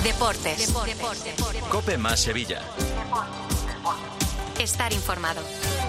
Deportes. COPE más Sevilla. Estar informado.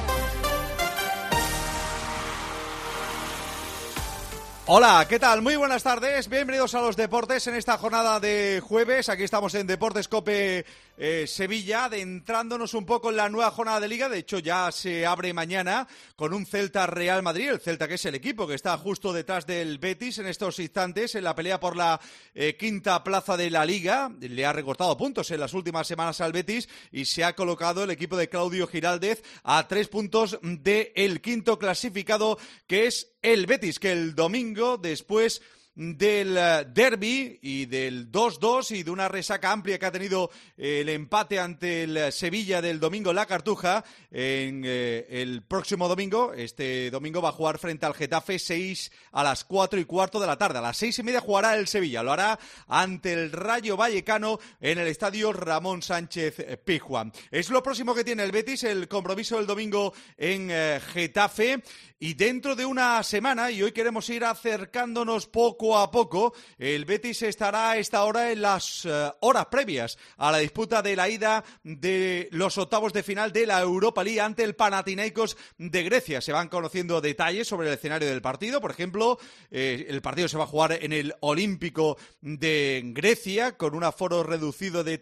Hola, ¿qué tal? Muy buenas tardes, bienvenidos a los deportes en esta jornada de jueves. Aquí estamos en Deportes COPE Sevilla, adentrándonos un poco en la nueva jornada de Liga. De hecho, ya se abre mañana con un Celta-Real Madrid. El Celta, que es el equipo que está justo detrás del Betis en estos instantes, en la pelea por la quinta plaza de la Liga. Le ha recortado puntos en las últimas semanas al Betis y se ha colocado el equipo de Claudio Giraldez a 3 puntos del quinto clasificado, que es el Betis, que el domingo, después del derbi y del 2-2 y de una resaca amplia que ha tenido el empate ante el Sevilla del domingo en la Cartuja, en el próximo domingo, este domingo va a jugar frente al Getafe a las 4:15 de la tarde. A las 6:30 jugará el Sevilla, lo hará ante el Rayo Vallecano en el estadio Ramón Sánchez Pizjuán. Es lo próximo que tiene el Betis, el compromiso del domingo en Getafe, y dentro de una semana, y hoy queremos ir acercándonos poco a poco, el Betis estará a esta hora en las horas previas a la disputa de la ida de los octavos de final de la Europa League ante el Panathinaikos de Grecia. Se van conociendo detalles sobre el escenario del partido. Por ejemplo, el partido se va a jugar en el Olímpico de Grecia con un aforo reducido de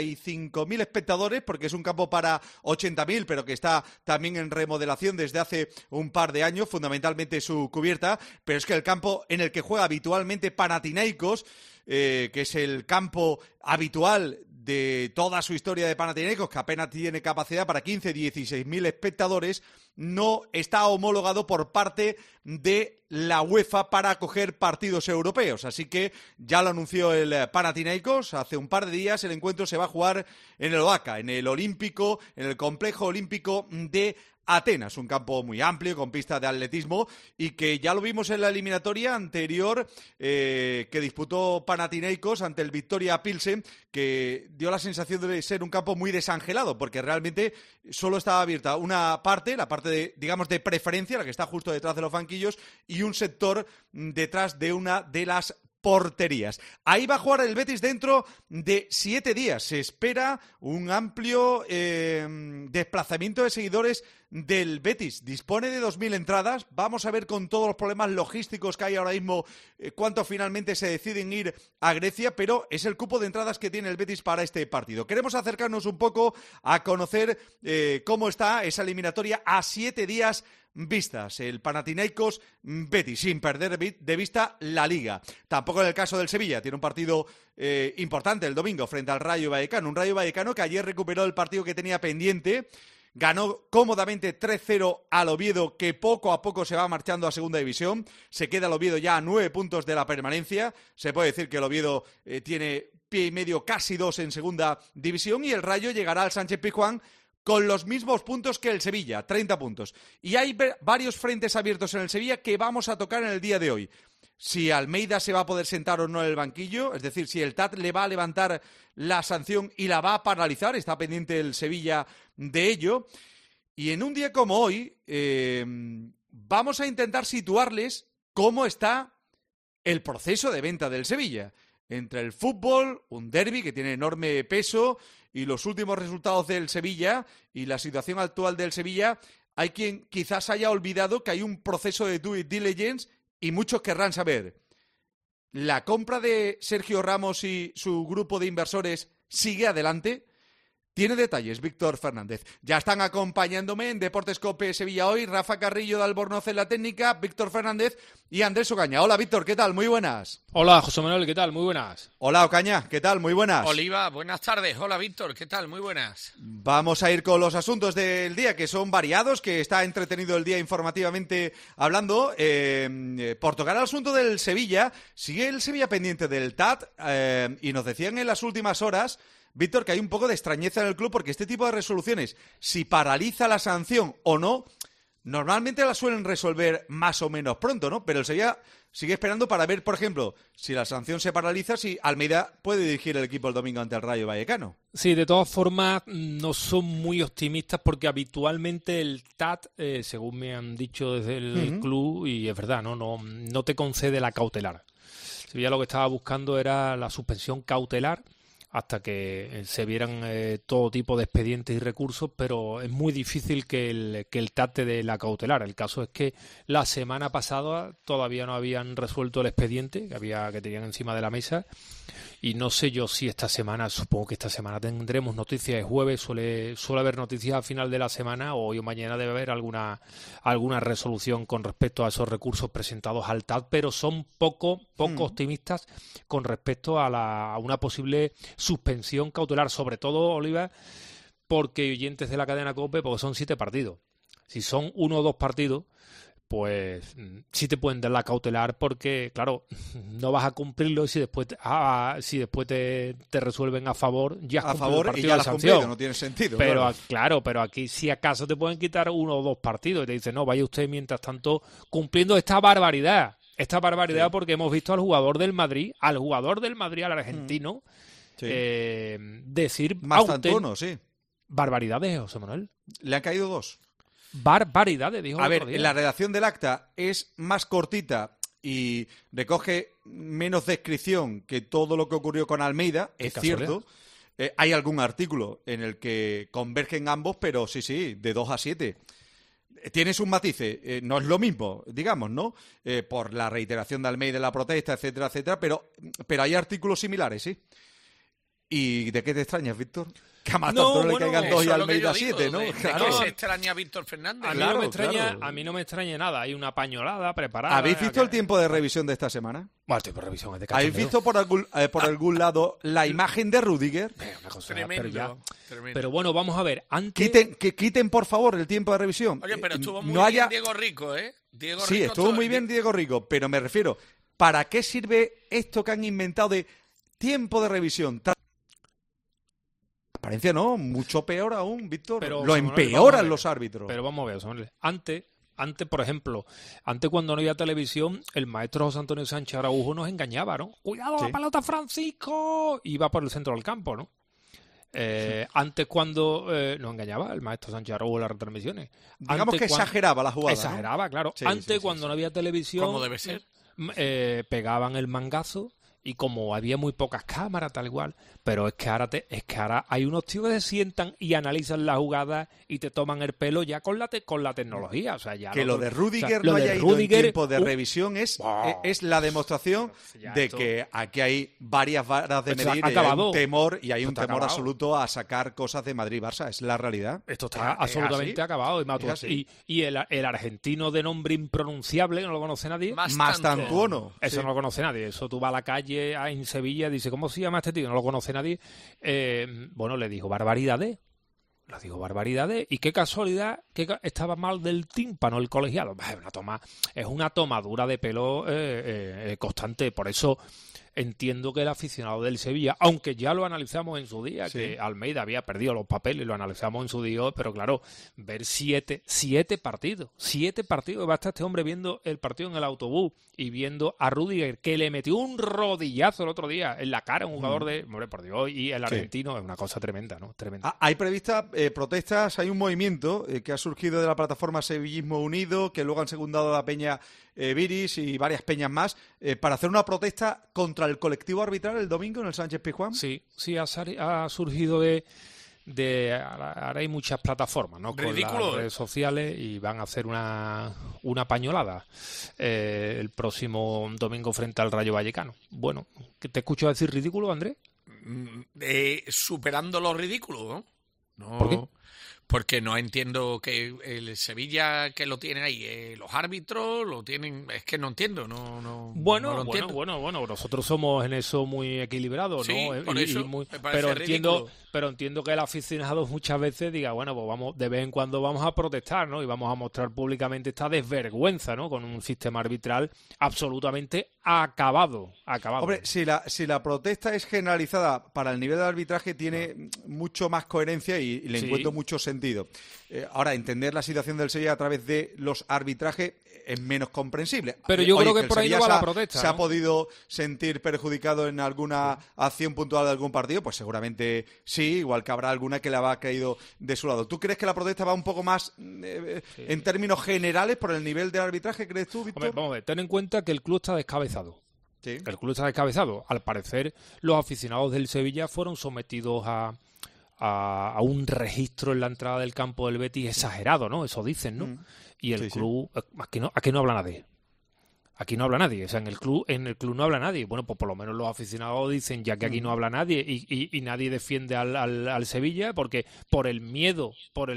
35.000 espectadores, porque es un campo para 80.000, pero que está también en remodelación desde hace un par de años, fundamentalmente su cubierta. Pero es que el campo en el que juega habitualmente Panathinaikos, que es el campo habitual de toda su historia de Panathinaikos, que apenas tiene capacidad para 15-16.000 espectadores, no está homologado por parte de la UEFA para acoger partidos europeos. Así que ya lo anunció el Panathinaikos hace un par de días. El encuentro se va a jugar en el OACA, en el Olímpico, en el Complejo Olímpico de Atenas, un campo muy amplio con pista de atletismo y que ya lo vimos en la eliminatoria anterior que disputó Panathinaikos ante el Victoria Pilsen, que dio la sensación de ser un campo muy desangelado porque realmente solo estaba abierta una parte, la parte de, digamos, de preferencia, la que está justo detrás de los banquillos, y un sector detrás de una de las porterías. Ahí va a jugar el Betis dentro de 7 días. Se espera un amplio desplazamiento de seguidores del Betis. Dispone de 2.000 entradas. Vamos a ver, con todos los problemas logísticos que hay ahora mismo, cuánto finalmente se deciden ir a Grecia, pero es el cupo de entradas que tiene el Betis para este partido. Queremos acercarnos un poco a conocer cómo está esa eliminatoria a 7 días vistas, el Panathinaikos Betis, sin perder de vista la Liga. Tampoco en el caso del Sevilla, tiene un partido importante el domingo frente al Rayo Vallecano, un Rayo Vallecano que ayer recuperó el partido que tenía pendiente, ganó cómodamente 3-0 al Oviedo, que poco a poco se va marchando a segunda división. Se queda el Oviedo ya a 9 puntos de la permanencia. Se puede decir que el Oviedo tiene pie y medio, casi 2 en segunda división, y el Rayo llegará al Sánchez Pizjuán con los mismos puntos que el Sevilla, 30 puntos. Y hay varios frentes abiertos en el Sevilla que vamos a tocar en el día de hoy. Si Almeida se va a poder sentar o no en el banquillo, es decir, si el TAT le va a levantar la sanción y la va a paralizar, está pendiente el Sevilla de ello. Y en un día como hoy, vamos a intentar situarles cómo está el proceso de venta del Sevilla. Entre el fútbol, un derbi que tiene enorme peso, y los últimos resultados del Sevilla y la situación actual del Sevilla, hay quien quizás haya olvidado que hay un proceso de due diligence y muchos querrán saber. ¿La compra de Sergio Ramos y su grupo de inversores sigue adelante? Tiene detalles Víctor Fernández. Ya están acompañándome en Deportes COPE Sevilla hoy Rafa Carrillo de Albornoz en la técnica, Víctor Fernández y Andrés Ocaña. Hola Víctor, ¿qué tal? Muy buenas. Hola José Manuel, ¿qué tal? Muy buenas. Hola Ocaña, ¿qué tal? Muy buenas. Oliva, buenas tardes. Hola Víctor, ¿qué tal? Muy buenas. Vamos a ir con los asuntos del día, que son variados, que está entretenido el día informativamente hablando. Por tocar el asunto del Sevilla, sigue el Sevilla pendiente del TAT y nos decían en las últimas horas, Víctor, que hay un poco de extrañeza en el club porque este tipo de resoluciones, si paraliza la sanción o no, normalmente la suelen resolver más o menos pronto, ¿no? Pero el Sevilla sigue esperando para ver, por ejemplo, si la sanción se paraliza, si Almeida puede dirigir el equipo el domingo ante el Rayo Vallecano. Sí, de todas formas, no son muy optimistas porque habitualmente el TAT, según me han dicho desde el club, y es verdad, no te concede la cautelar. Sevilla lo que estaba buscando era la suspensión cautelar hasta que se vieran todo tipo de expedientes y recursos, pero es muy difícil que el TAT te dé la cautelar. El caso es que la semana pasada todavía no habían resuelto el expediente que tenían encima de la mesa, y no sé yo si esta semana, supongo que esta semana tendremos noticias. Es jueves, suele haber noticias al final de la semana, o hoy o mañana debe haber alguna resolución con respecto a esos recursos presentados al TAT, pero son poco optimistas con respecto a una posible suspensión cautelar, sobre todo, Oliva, porque oyentes de la cadena COPE, porque son 7 partidos. Si son 1 o 2 partidos, pues sí te pueden dar la cautelar, porque, claro, no vas a cumplirlo, y si después te resuelven a favor, ya has cumplido el partido y ya de sanción. No tiene sentido. Pero claro, pero aquí si acaso te pueden quitar 1 o 2 partidos y te dicen, no, vaya usted mientras tanto cumpliendo esta barbaridad. Sí. Porque hemos visto al jugador del Madrid, al argentino, decir barbaridades, José Manuel. Le han caído 2. Barbaridades, dijo. A ver, la redacción del acta es más cortita y recoge menos descripción que todo lo que ocurrió con Almeida, es cierto. Hay algún artículo en el que convergen ambos, pero sí, de 2 a 7. Tiene sus matices, no es lo mismo, digamos, ¿no? Por la reiteración de Almeida, la protesta, etcétera, etcétera, pero hay artículos similares, sí. ¿Y de qué te extrañas, Víctor? Que a Matantuono le caigan 2 y a Almeida 7, ¿no? Claro. ¿Qué se extraña Víctor Fernández? A mí no me extraña nada. Hay una pañolada preparada. ¿Habéis visto el tiempo de revisión de esta semana? Bueno, el tiempo de revisión es de cachondeo. ¿Habéis visto por algún lado la imagen de Rüdiger? Una cosa, tremendo. Pero bueno, vamos a ver. Antes... Quiten, por favor, el tiempo de revisión. Oye, pero estuvo muy bien Diego Rico, ¿eh? Sí, estuvo muy bien Diego Rico, pero me refiero, ¿para qué sirve esto que han inventado de tiempo de revisión? Transparencia no, mucho peor aún, Víctor. Pero, lo empeoran los árbitros. Pero vamos a ver, antes, por ejemplo, cuando no había televisión, el maestro José Antonio Sánchez Araujo nos engañaba, ¿no? ¡Cuidado, la pelota, Francisco! Iba por el centro del campo, ¿no? Antes cuando nos engañaba el maestro Sánchez Araujo en las retransmisiones. Digamos que exageraba la jugada. Exageraba, ¿no? Claro. Sí, cuando no había televisión... ¿Cómo debe ser? Pegaban el mangazo. Y como había muy pocas cámaras, tal igual, pero es que ahora hay unos tíos que se sientan y analizan la jugada y te toman el pelo ya con la tecnología. O sea, ya que lo de Rüdiger no haya ido en tiempo de revisión es la demostración de que aquí hay varias varas de medir, hay un temor absoluto a sacar cosas de Madrid-Barça. Es la realidad. Esto está absolutamente acabado. Y el argentino de nombre impronunciable, no lo conoce nadie. Mastantuono. Eso no lo conoce nadie. Eso tú vas a la calle en Sevilla, dice, ¿cómo se llama este tío? No lo conoce nadie. Bueno, le dijo barbaridades. Y qué casualidad que estaba mal del tímpano el colegiado. Es una tomadura de pelo constante. Por eso entiendo que el aficionado del Sevilla, aunque ya lo analizamos en su día, que Almeida había perdido los papeles, lo analizamos en su día, pero claro, ver 7 partidos, va a estar este hombre viendo el partido en el autobús y viendo a Rüdiger, que le metió un rodillazo el otro día en la cara a un jugador de, hombre, por Dios, y el argentino, es una cosa tremenda, ¿no? Tremenda. Hay previstas protestas, hay un movimiento que ha surgido de la plataforma Sevillismo Unido, que luego han secundado a la peña Viris y varias peñas más, para hacer una protesta contra el colectivo arbitral el domingo en el Sánchez-Pizjuán. Sí, ha surgido ahora hay muchas plataformas, ¿no? Ridículo. Con las redes sociales, y van a hacer una pañolada el próximo domingo frente al Rayo Vallecano. Bueno, ¿te escucho decir ridículo, Andrés? Superando lo ridículo, ¿no? ¿Por qué? Porque no entiendo que el Sevilla, que lo tienen ahí, los árbitros lo tienen, es que no entiendo, Bueno, entiendo. Nosotros somos en eso muy equilibrados, sí, ¿no? Por eso pero entiendo que el aficionado muchas veces diga, bueno, pues vamos, de vez en cuando vamos a protestar, ¿no? Y vamos a mostrar públicamente esta desvergüenza, ¿no? Con un sistema arbitral absolutamente acabado. Hombre, si la protesta es generalizada para el nivel del arbitraje, tiene mucho más coherencia y le encuentro mucho sentido. Ahora, entender la situación del Sevilla a través de los arbitrajes es menos comprensible. Pero yo creo que por ahí no va la protesta. ¿Se ha podido sentir perjudicado en alguna acción puntual de algún partido? Pues seguramente sí, igual que habrá alguna que le habrá caído de su lado. ¿Tú crees que la protesta va un poco más en términos generales por el nivel del arbitraje, crees tú, Víctor? Hombre, vamos a ver, ten en cuenta que el club está descabezado. Sí. El club está descabezado. Al parecer, los aficionados del Sevilla fueron sometidos a un registro en la entrada del campo del Betis exagerado, ¿no? Eso dicen, ¿no? Y el club... Aquí no habla nadie. Aquí no habla nadie, o sea, en el club no habla nadie. Bueno, pues por lo menos los aficionados dicen, ya que aquí no habla nadie y nadie defiende al Sevilla, porque por el miedo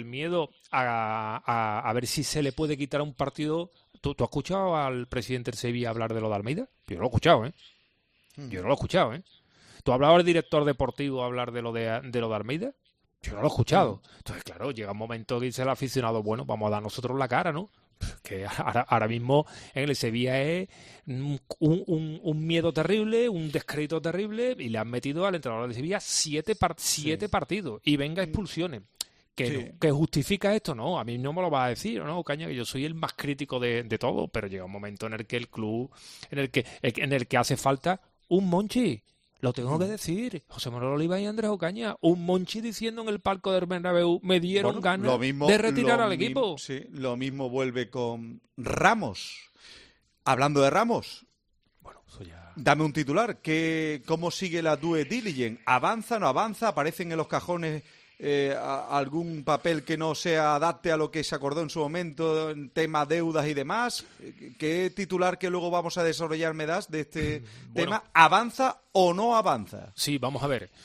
a ver si se le puede quitar un partido. ¿Tú has escuchado al presidente del Sevilla hablar de lo de Almeida? Yo no lo he escuchado, ¿eh? Yo no lo he escuchado, ¿eh? ¿Tú has hablado al director deportivo hablar de lo de Almeida? Yo no lo he escuchado. Entonces, claro, llega un momento que dice el aficionado, bueno, vamos a dar nosotros la cara, ¿no? Que ahora mismo en el Sevilla es un miedo terrible, un descrédito terrible, y le han metido al entrenador de Sevilla siete partidos y venga expulsiones. ¿Que justifica esto? No, a mí no me lo vas a decir, ¿no, Caña? Que yo soy el más crítico de todo, pero llega un momento en el que el club, en el que hace falta un Monchi. Lo tengo que decir, José Manuel Oliva y Andrés Ocaña, un Monchi diciendo en el palco del Bernabéu, me dieron ganas de retirar al equipo. Sí, lo mismo vuelve con Ramos. Hablando de Ramos, bueno, eso ya... dame un titular. ¿Cómo sigue la due diligence? ¿Avanza, no avanza? ¿Aparecen en los cajones algún papel que no se adapte a lo que se acordó en su momento en tema deudas y demás? ¿Qué titular que luego vamos a desarrollar me das de este tema? ¿Avanza o no avanza? Sí, vamos a ver.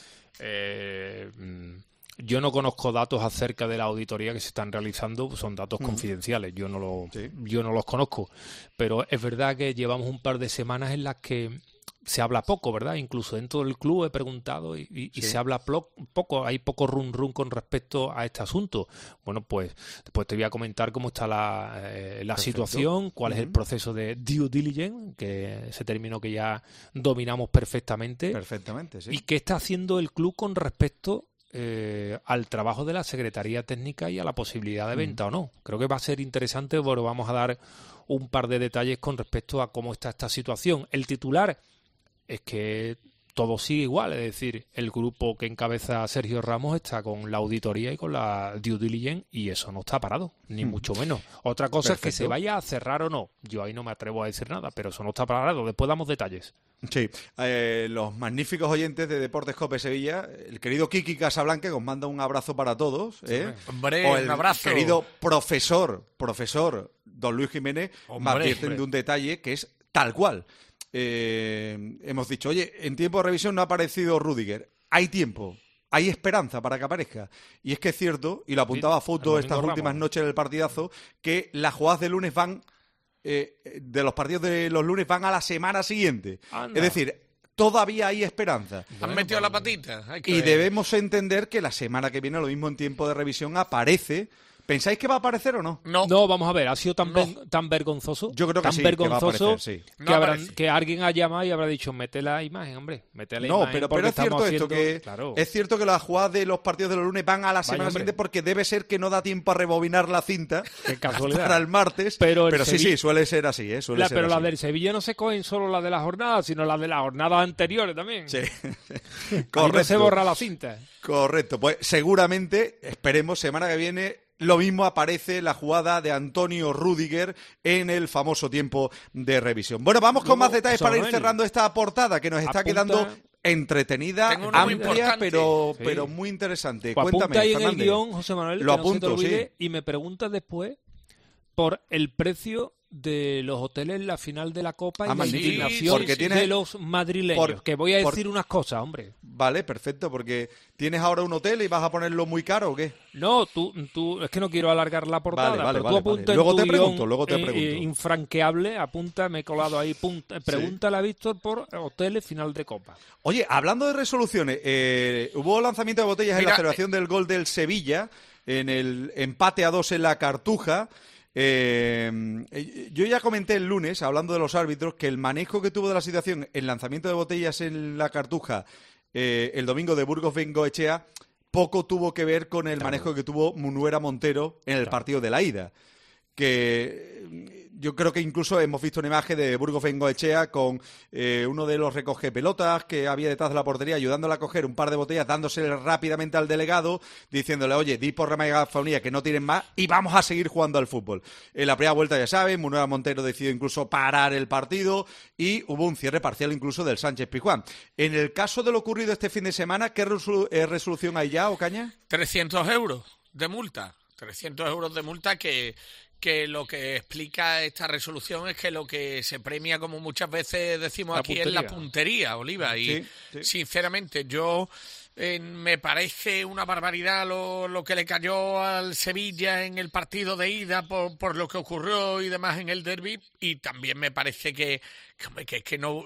Yo no conozco datos acerca de la auditoría que se están realizando, son datos confidenciales, yo no los conozco, pero es verdad que llevamos un par de semanas en las que se habla poco, ¿verdad? Incluso dentro del club he preguntado y se habla poco, hay poco run con respecto a este asunto. Bueno, pues después te voy a comentar cómo está la situación, cuál es el proceso de due diligence, que ese término que ya dominamos perfectamente. Perfectamente, sí. Y qué está haciendo el club con respecto al trabajo de la Secretaría Técnica y a la posibilidad de venta o no. Creo que va a ser interesante, pero vamos a dar un par de detalles con respecto a cómo está esta situación. El titular es que todo sigue igual, es decir, el grupo que encabeza Sergio Ramos está con la auditoría y con la due diligence y eso no está parado, ni mucho menos. Otra cosa es que se vaya a cerrar o no. Yo ahí no me atrevo a decir nada, pero eso no está parado. Después damos detalles. Sí, los magníficos oyentes de Deportes Cope Sevilla, el querido Kiki Casablanca, que os manda un abrazo para todos. Hombre, o el un abrazo. Querido profesor Don Luis Jiménez, me advierten de un detalle que es tal cual. Hemos dicho, oye, en tiempo de revisión no ha aparecido Rüdiger. Hay tiempo, hay esperanza para que aparezca. Y es que es cierto, y lo apuntaba a Foto estas últimas noches del partidazo, que las jugadas de lunes van, de los partidos de los lunes van a la semana siguiente. Anda. Es decir, todavía hay esperanza. Han metido la patita. Y debemos entender que la semana que viene, lo mismo en tiempo de revisión, aparece. ¿Pensáis que va a aparecer o no? No, vamos a ver, ha sido tan vergonzoso. Yo creo que tan sí, vergonzoso que va a aparecer, sí. Que alguien ha llamado y habrá dicho, mete la imagen, hombre, mete la imagen. No, pero es cierto esto, que claro. Es cierto que las jugadas de los partidos de los lunes van a la semana siguiente porque debe ser que no da tiempo a rebobinar la cinta. Qué casualidad. Para el martes. Pero sí, suele ser así, pero la del Sevilla no se cogen solo la de la jornada, sino la de las jornadas anteriores también. Sí. Correcto. No se borra la cinta. Correcto, pues seguramente, esperemos, semana que viene lo mismo aparece la jugada de Antonio Rüdiger en el famoso tiempo de revisión. Bueno, vamos con más detalles para ir cerrando esta portada que nos está quedando entretenida, amplia, pero muy interesante. Pues cuéntame, apunta ahí Fernández. En el guión, José Manuel, lo que apunto, no se te olvide, sí. Y me preguntas después por el precio de los hoteles en la final de la Copa y la indignación de los madrileños. Que voy a decir unas cosas, hombre. Vale, perfecto, porque ¿tienes ahora un hotel y vas a ponerlo muy caro o qué? No, tú es que no quiero alargar la portada, vale, pero tú apunta luego en tu te pregunto. infranqueable, apunta, me he colado ahí, pregúntale a Víctor por hoteles final de Copa. Oye, hablando de resoluciones, hubo lanzamiento de botellas en la celebración del gol del Sevilla, en el empate a 2 en la Cartuja. Yo ya comenté el lunes, hablando de los árbitros, que el manejo que tuvo de la situación el lanzamiento de botellas en la Cartuja el domingo de Burgos Bengoechea poco tuvo que ver con el manejo que tuvo Munuera Montero en el partido de la ida. que yo creo que incluso hemos visto una imagen de Burgos Bengoechea con uno de los recoge pelotas que había detrás de la portería ayudándole a coger un par de botellas, dándosele rápidamente al delegado, diciéndole, oye, di por megafonía que no tienen más y vamos a seguir jugando al fútbol. En la primera vuelta, ya saben, Munuera Montero decidió incluso parar el partido y hubo un cierre parcial incluso del Sánchez-Pizjuán. En el caso de lo ocurrido este fin de semana, ¿qué resolución hay ya, Ocaña? 300 euros de multa. 300 euros de multa que lo que explica esta resolución es que lo que se premia, como muchas veces decimos aquí, es la puntería, Oliva. Y sinceramente yo me parece una barbaridad lo que le cayó al Sevilla en el partido de ida por lo que ocurrió y demás en el derbi. Y también me parece que no...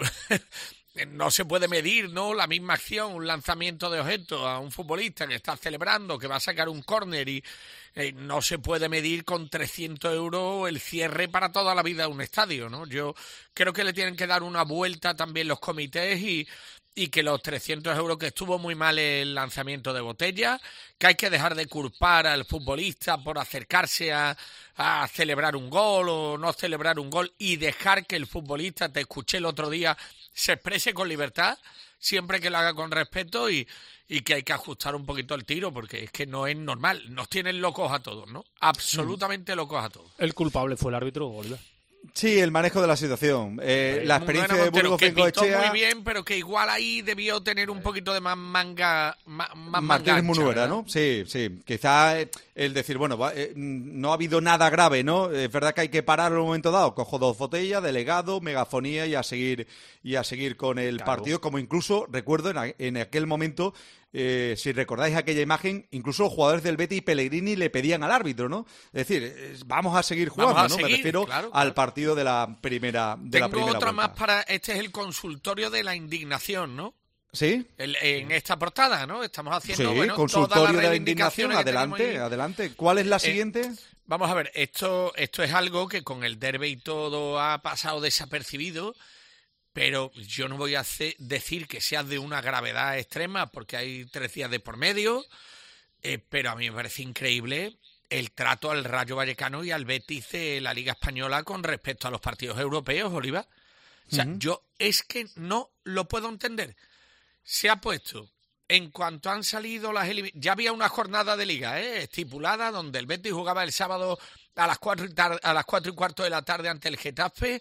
No se puede medir, ¿no?, la misma acción, un lanzamiento de objetos a un futbolista que está celebrando, que va a sacar un córner y no se puede medir con 300 euros el cierre para toda la vida de un estadio, ¿no? Yo creo que le tienen que dar una vuelta también los comités y que los 300 euros, que estuvo muy mal el lanzamiento de botella, que hay que dejar de culpar al futbolista por acercarse a celebrar un gol o no celebrar un gol y dejar que el futbolista, te escuché el otro día, se exprese con libertad, siempre que lo haga con respeto y que hay que ajustar un poquito el tiro, porque es que no es normal. Nos tienen locos a todos, ¿no? Absolutamente locos a todos. El culpable fue el árbitro, Oliver. Sí, el manejo de la situación. La experiencia de Burgos Bengoechea... muy bien, pero que igual ahí debió tener un poquito de más manga... Martínez Munuera, ¿no? Sí. Quizá el decir, bueno, no ha habido nada grave, ¿no? Es verdad que hay que parar en un momento dado. Cojo 2 botellas, delegado, megafonía y a seguir con el partido. Como incluso, recuerdo, en aquel momento... si recordáis aquella imagen, incluso los jugadores del Betis y Pellegrini le pedían al árbitro, ¿no? Es decir, vamos a seguir jugando, ¿no? Me refiero al partido de la primera Tengo otra vuelta. más para... Este es el consultorio de la indignación, ¿no? ¿Sí? En esta portada, ¿no? Estamos haciendo, consultorio de la indignación. Adelante. ¿Cuál es la siguiente? Vamos a ver, esto es algo que con el derbi y todo ha pasado desapercibido, pero yo no voy a decir que sea de una gravedad extrema porque hay 3 días de por medio, pero a mí me parece increíble el trato al Rayo Vallecano y al Betis de la Liga Española con respecto a los partidos europeos, Oliva. O sea, yo es que no lo puedo entender. Se ha puesto, en cuanto han salido las eliminatorias, ya había una jornada de Liga estipulada donde el Betis jugaba el sábado a las 4:15 de la tarde ante el Getafe.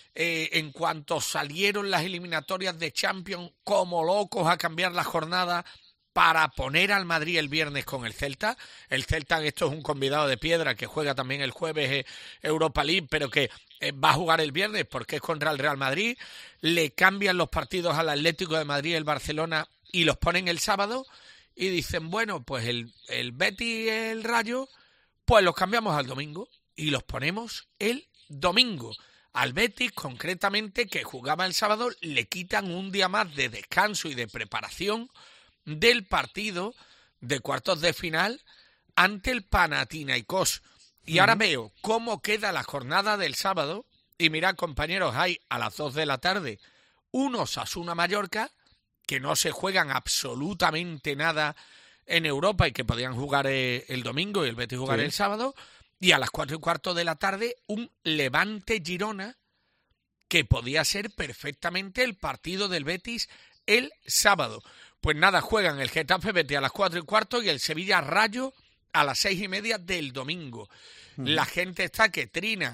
En cuanto salieron las eliminatorias de Champions, como locos a cambiar la jornada para poner al Madrid el viernes con el Celta. El Celta, esto es un convidado de piedra que juega también el jueves Europa League, pero que va a jugar el viernes porque es contra el Real Madrid. Le cambian los partidos al Atlético de Madrid, el Barcelona, y los ponen el sábado y dicen, bueno, pues el Betis y el Rayo, pues los cambiamos al domingo y los ponemos el domingo. Al Betis, concretamente, que jugaba el sábado, le quitan un día más de descanso y de preparación del partido de cuartos de final ante el Panathinaikos. Y ahora veo cómo queda la jornada del sábado. Y mirad, compañeros, hay a las 2 de la tarde un Osasuna-Mallorca, que no se juegan absolutamente nada en Europa y que podían jugar el domingo y el Betis jugar el sábado. Y a las 4:15 de la tarde, un Levante-Girona, que podía ser perfectamente el partido del Betis el sábado. Pues nada, juegan el Getafe-Betis a las 4:15 y el Sevilla-Rayo a las 6:30 del domingo. La gente está que trina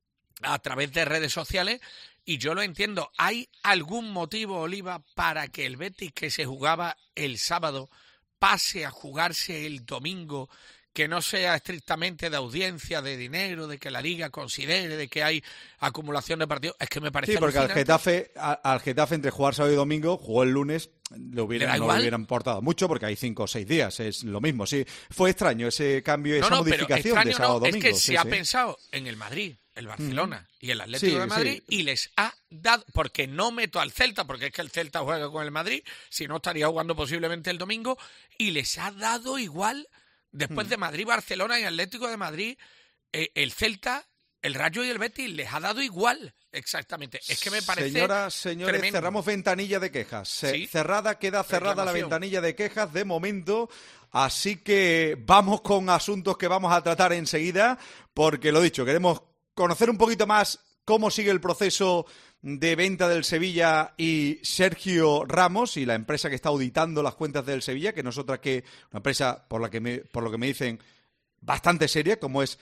a través de redes sociales y yo lo entiendo. ¿Hay algún motivo, Oliva, para que el Betis, que se jugaba el sábado, pase a jugarse el domingo, que no sea estrictamente de audiencia, de dinero, de que la Liga considere, de que hay acumulación de partidos? Es que me parece porque al Getafe entre jugar sábado y domingo, jugó el lunes, no le hubieran importado mucho porque hay 5 o 6 días, es lo mismo. Sí, fue extraño ese cambio, esa modificación de sábado a domingo. Es que se ha pensado en el Madrid, el Barcelona y el Atlético de Madrid y les ha dado, porque no meto al Celta, porque es que el Celta juega con el Madrid, si no estaría jugando posiblemente el domingo, y les ha dado igual. Después de Madrid, Barcelona y Atlético de Madrid, el Celta El Rayo y el Betis les ha dado igual, exactamente. Es que me parece Señoras, señores, tremendo. cerramos ventanilla de quejas. Sí. Queda cerrada la Reclamación. ventanilla de quejas de momento. Así que vamos con asuntos que vamos a tratar enseguida, porque lo dicho, queremos conocer un poquito más cómo sigue el proceso de venta del Sevilla y Sergio Ramos y la empresa que está auditando las cuentas del Sevilla, que no es otra que una empresa, por lo que me dicen, bastante seria, como es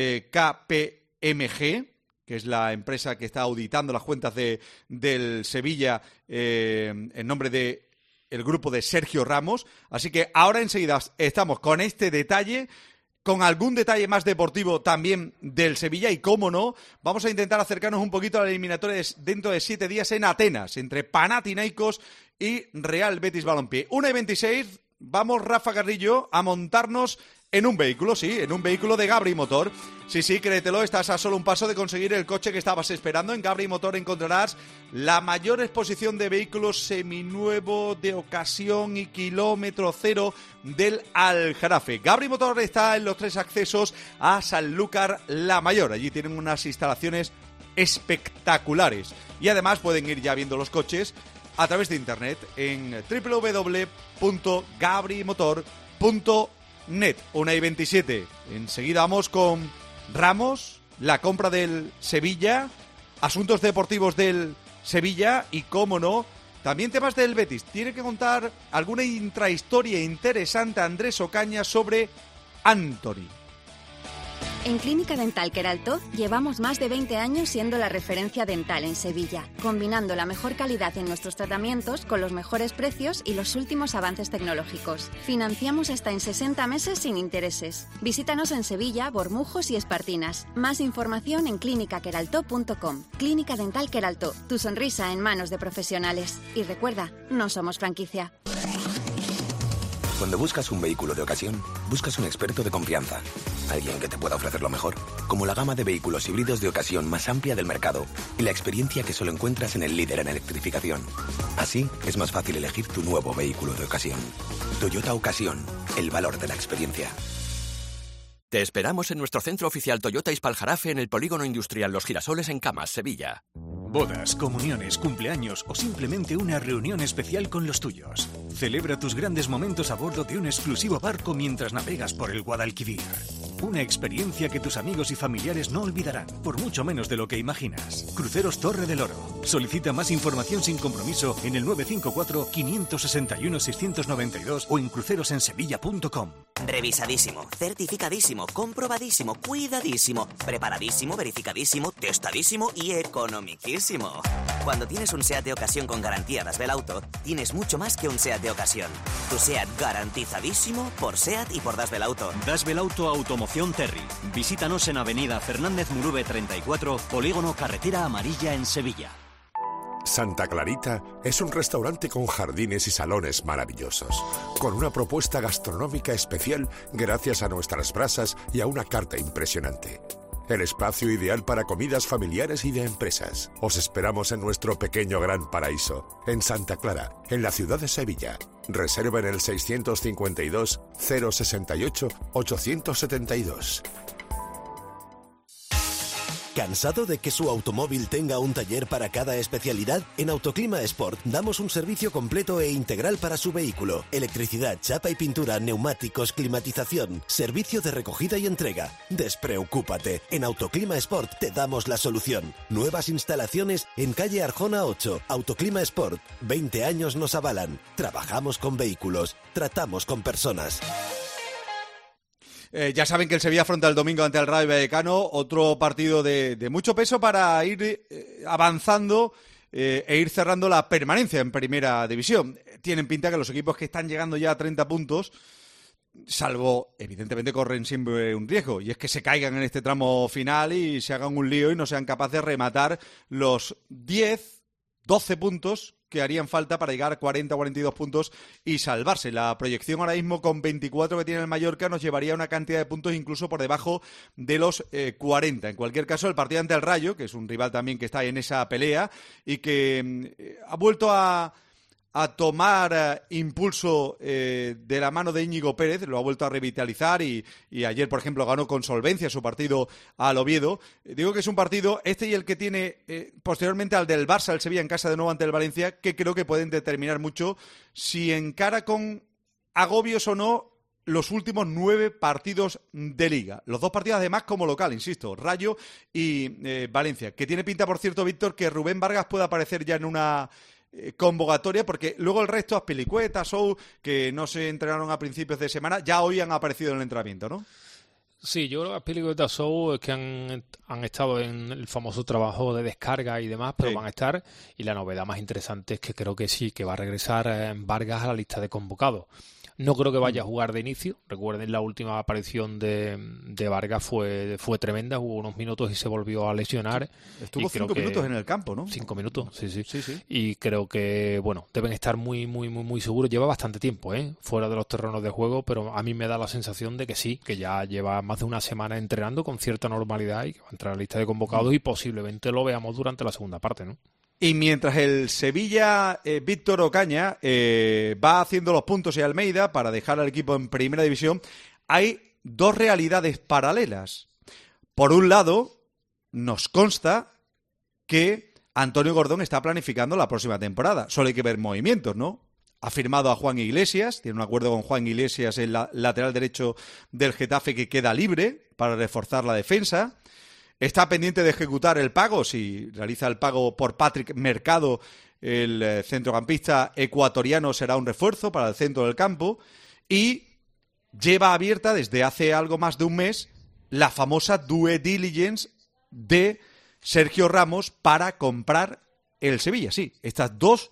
KPMG, que es la empresa que está auditando las cuentas del Sevilla en nombre de el grupo de Sergio Ramos. Así que ahora enseguida estamos con este detalle, con algún detalle más deportivo también del Sevilla y, cómo no, vamos a intentar acercarnos un poquito a la eliminatoria dentro de 7 días en Atenas, entre Panathinaikos y Real Betis Balompié. 1:26, vamos, Rafa Carrillo, a montarnos en un vehículo, sí, en un vehículo de Gabri Motor. Sí, créetelo, estás a solo un paso de conseguir el coche que estabas esperando. En Gabri Motor encontrarás la mayor exposición de vehículos seminuevos, de ocasión y kilómetro cero del Aljarafe. Gabri Motor está en los 3 accesos a Sanlúcar la Mayor. Allí tienen unas instalaciones espectaculares. Y además pueden ir ya viendo los coches a través de internet en www.gabrimotor.net. 1:27. Enseguida vamos con Ramos, la compra del Sevilla, asuntos deportivos del Sevilla y, cómo no, también temas del Betis. Tiene que contar alguna intrahistoria interesante Andrés Ocaña sobre Anthony. En Clínica Dental Queraltó llevamos más de 20 años siendo la referencia dental en Sevilla, combinando la mejor calidad en nuestros tratamientos con los mejores precios y los últimos avances tecnológicos. Financiamos hasta en 60 meses sin intereses. Visítanos en Sevilla, Bormujos y Espartinas. Más información en clinicaqueraltó.com. Clínica Dental Queraltó, tu sonrisa en manos de profesionales. Y recuerda, no somos franquicia. Cuando buscas un vehículo de ocasión, buscas un experto de confianza. Alguien que te pueda ofrecer lo mejor, como la gama de vehículos híbridos de ocasión más amplia del mercado y la experiencia que solo encuentras en el líder en electrificación. Así, es más fácil elegir tu nuevo vehículo de ocasión. Toyota Ocasión, el valor de la experiencia. Te esperamos en nuestro centro oficial Toyota Ispaljarafe en el Polígono Industrial Los Girasoles en Camas, Sevilla. Bodas, comuniones, cumpleaños o simplemente una reunión especial con los tuyos. Celebra tus grandes momentos a bordo de un exclusivo barco mientras navegas por el Guadalquivir. Una experiencia que tus amigos y familiares no olvidarán, por mucho menos de lo que imaginas. Cruceros Torre del Oro. Solicita más información sin compromiso en el 954-561-692 o en crucerosensevilla.com. Revisadísimo, certificadísimo, comprobadísimo, cuidadísimo, preparadísimo, verificadísimo, testadísimo y economiquísimo. Cuando tienes un SEAT de ocasión con garantía Das Belauto, tienes mucho más que un SEAT de ocasión. Tu SEAT garantizadísimo por SEAT y por Das Belauto. Das Belauto Automoción Terry. Visítanos en Avenida Fernández Murube 34, Polígono Carretera Amarilla en Sevilla. Santa Clarita es un restaurante con jardines y salones maravillosos, con una propuesta gastronómica especial gracias a nuestras brasas y a una carta impresionante. El espacio ideal para comidas familiares y de empresas. Os esperamos en nuestro pequeño gran paraíso, en Santa Clara, en la ciudad de Sevilla. Reserva en el 652 068 872. ¿Cansado de que su automóvil tenga un taller para cada especialidad? En Autoclima Sport damos un servicio completo e integral para su vehículo. Electricidad, chapa y pintura, neumáticos, climatización, servicio de recogida y entrega. Despreocúpate, en Autoclima Sport te damos la solución. Nuevas instalaciones en calle Arjona 8. Autoclima Sport, 20 años nos avalan. Trabajamos con vehículos, tratamos con personas. Ya saben que el Sevilla afronta el domingo ante el Rayo Vallecano, otro partido de mucho peso para ir avanzando e ir cerrando la permanencia en Primera División. Tienen pinta que los equipos que están llegando ya a 30 puntos, salvo, evidentemente, corren siempre un riesgo, y es que se caigan en este tramo final y se hagan un lío y no sean capaces de rematar los 10, 12 puntos que harían falta para llegar a 40 o 42 puntos y salvarse. La proyección ahora mismo con 24 que tiene el Mallorca nos llevaría a una cantidad de puntos incluso por debajo de los 40. En cualquier caso, el partido ante el Rayo, que es un rival también que está en esa pelea y que ha vuelto a a tomar impulso de la mano de Íñigo Pérez, lo ha vuelto a revitalizar y ayer, por ejemplo, ganó con solvencia su partido al Oviedo. Digo que es un partido, este y el que tiene posteriormente al del Barça, el Sevilla en casa de nuevo ante el Valencia, que creo que pueden determinar mucho si encara con agobios o no los últimos 9 partidos de Liga. Los 2 partidos además como local, insisto, Rayo y Valencia, que tiene pinta, por cierto, Víctor, que Rubén Vargas pueda aparecer ya en una convocatoria, porque luego el resto, Azpilicueta, Sou, que no se entrenaron a principios de semana, ya hoy han aparecido en el entrenamiento, ¿no? Sí, yo creo que Azpilicueta, Sou es que han estado en el famoso trabajo de descarga y demás, pero van a estar, y la novedad más interesante es que creo que sí, que va a regresar Vargas a la lista de convocados. No creo que vaya a jugar de inicio. Recuerden, la última aparición de Vargas fue tremenda. Jugó unos minutos y se volvió a lesionar. Estuvo 5 minutos en el campo, ¿no? 5 minutos, sí. Y creo que, bueno, deben estar muy seguros. Lleva bastante tiempo, fuera de los terrenos de juego, pero a mí me da la sensación de que sí, que ya lleva más de una semana entrenando con cierta normalidad y que va a entrar a la lista de convocados y posiblemente lo veamos durante la segunda parte, ¿no? Y mientras el Sevilla, Víctor Ocaña, va haciendo los puntos y Almeida para dejar al equipo en primera división, hay 2 realidades paralelas. Por un lado, nos consta que Antonio Gordón está planificando la próxima temporada. Solo hay que ver movimientos, ¿no? Ha firmado a Juan Iglesias, tiene un acuerdo con Juan Iglesias, el lateral derecho del Getafe, que queda libre para reforzar la defensa. Está pendiente de ejecutar el pago, si realiza el pago por Patrick Mercado, el centrocampista ecuatoriano será un refuerzo para el centro del campo, y lleva abierta desde hace algo más de un mes la famosa due diligence de Sergio Ramos para comprar el Sevilla. Sí, estos dos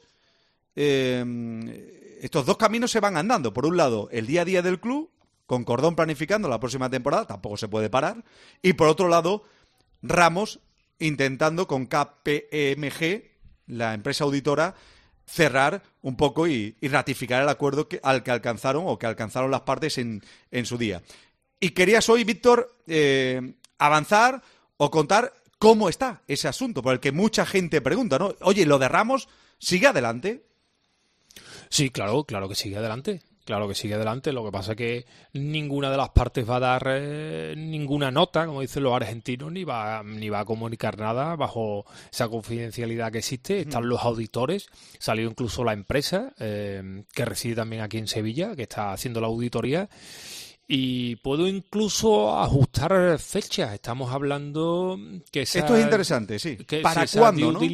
caminos se van andando. Por un lado, el día a día del club, con Cordón planificando la próxima temporada, tampoco se puede parar, y por otro lado, Ramos intentando con KPMG, la empresa auditora, cerrar un poco y ratificar el acuerdo que alcanzaron las partes en su día. Y querías hoy, Víctor, avanzar o contar cómo está ese asunto, por el que mucha gente pregunta, ¿no? Oye, ¿lo de Ramos sigue adelante? Sí, claro que sigue adelante. Claro que sigue adelante, lo que pasa es que ninguna de las partes va a dar ninguna nota, como dicen los argentinos, ni va a comunicar nada bajo esa confidencialidad que existe. Están los auditores, salió incluso la empresa, que reside también aquí en Sevilla, que está haciendo la auditoría, y puedo incluso ajustar fechas. Estamos hablando que esto es interesante, sí. ¿Para cuándo, no?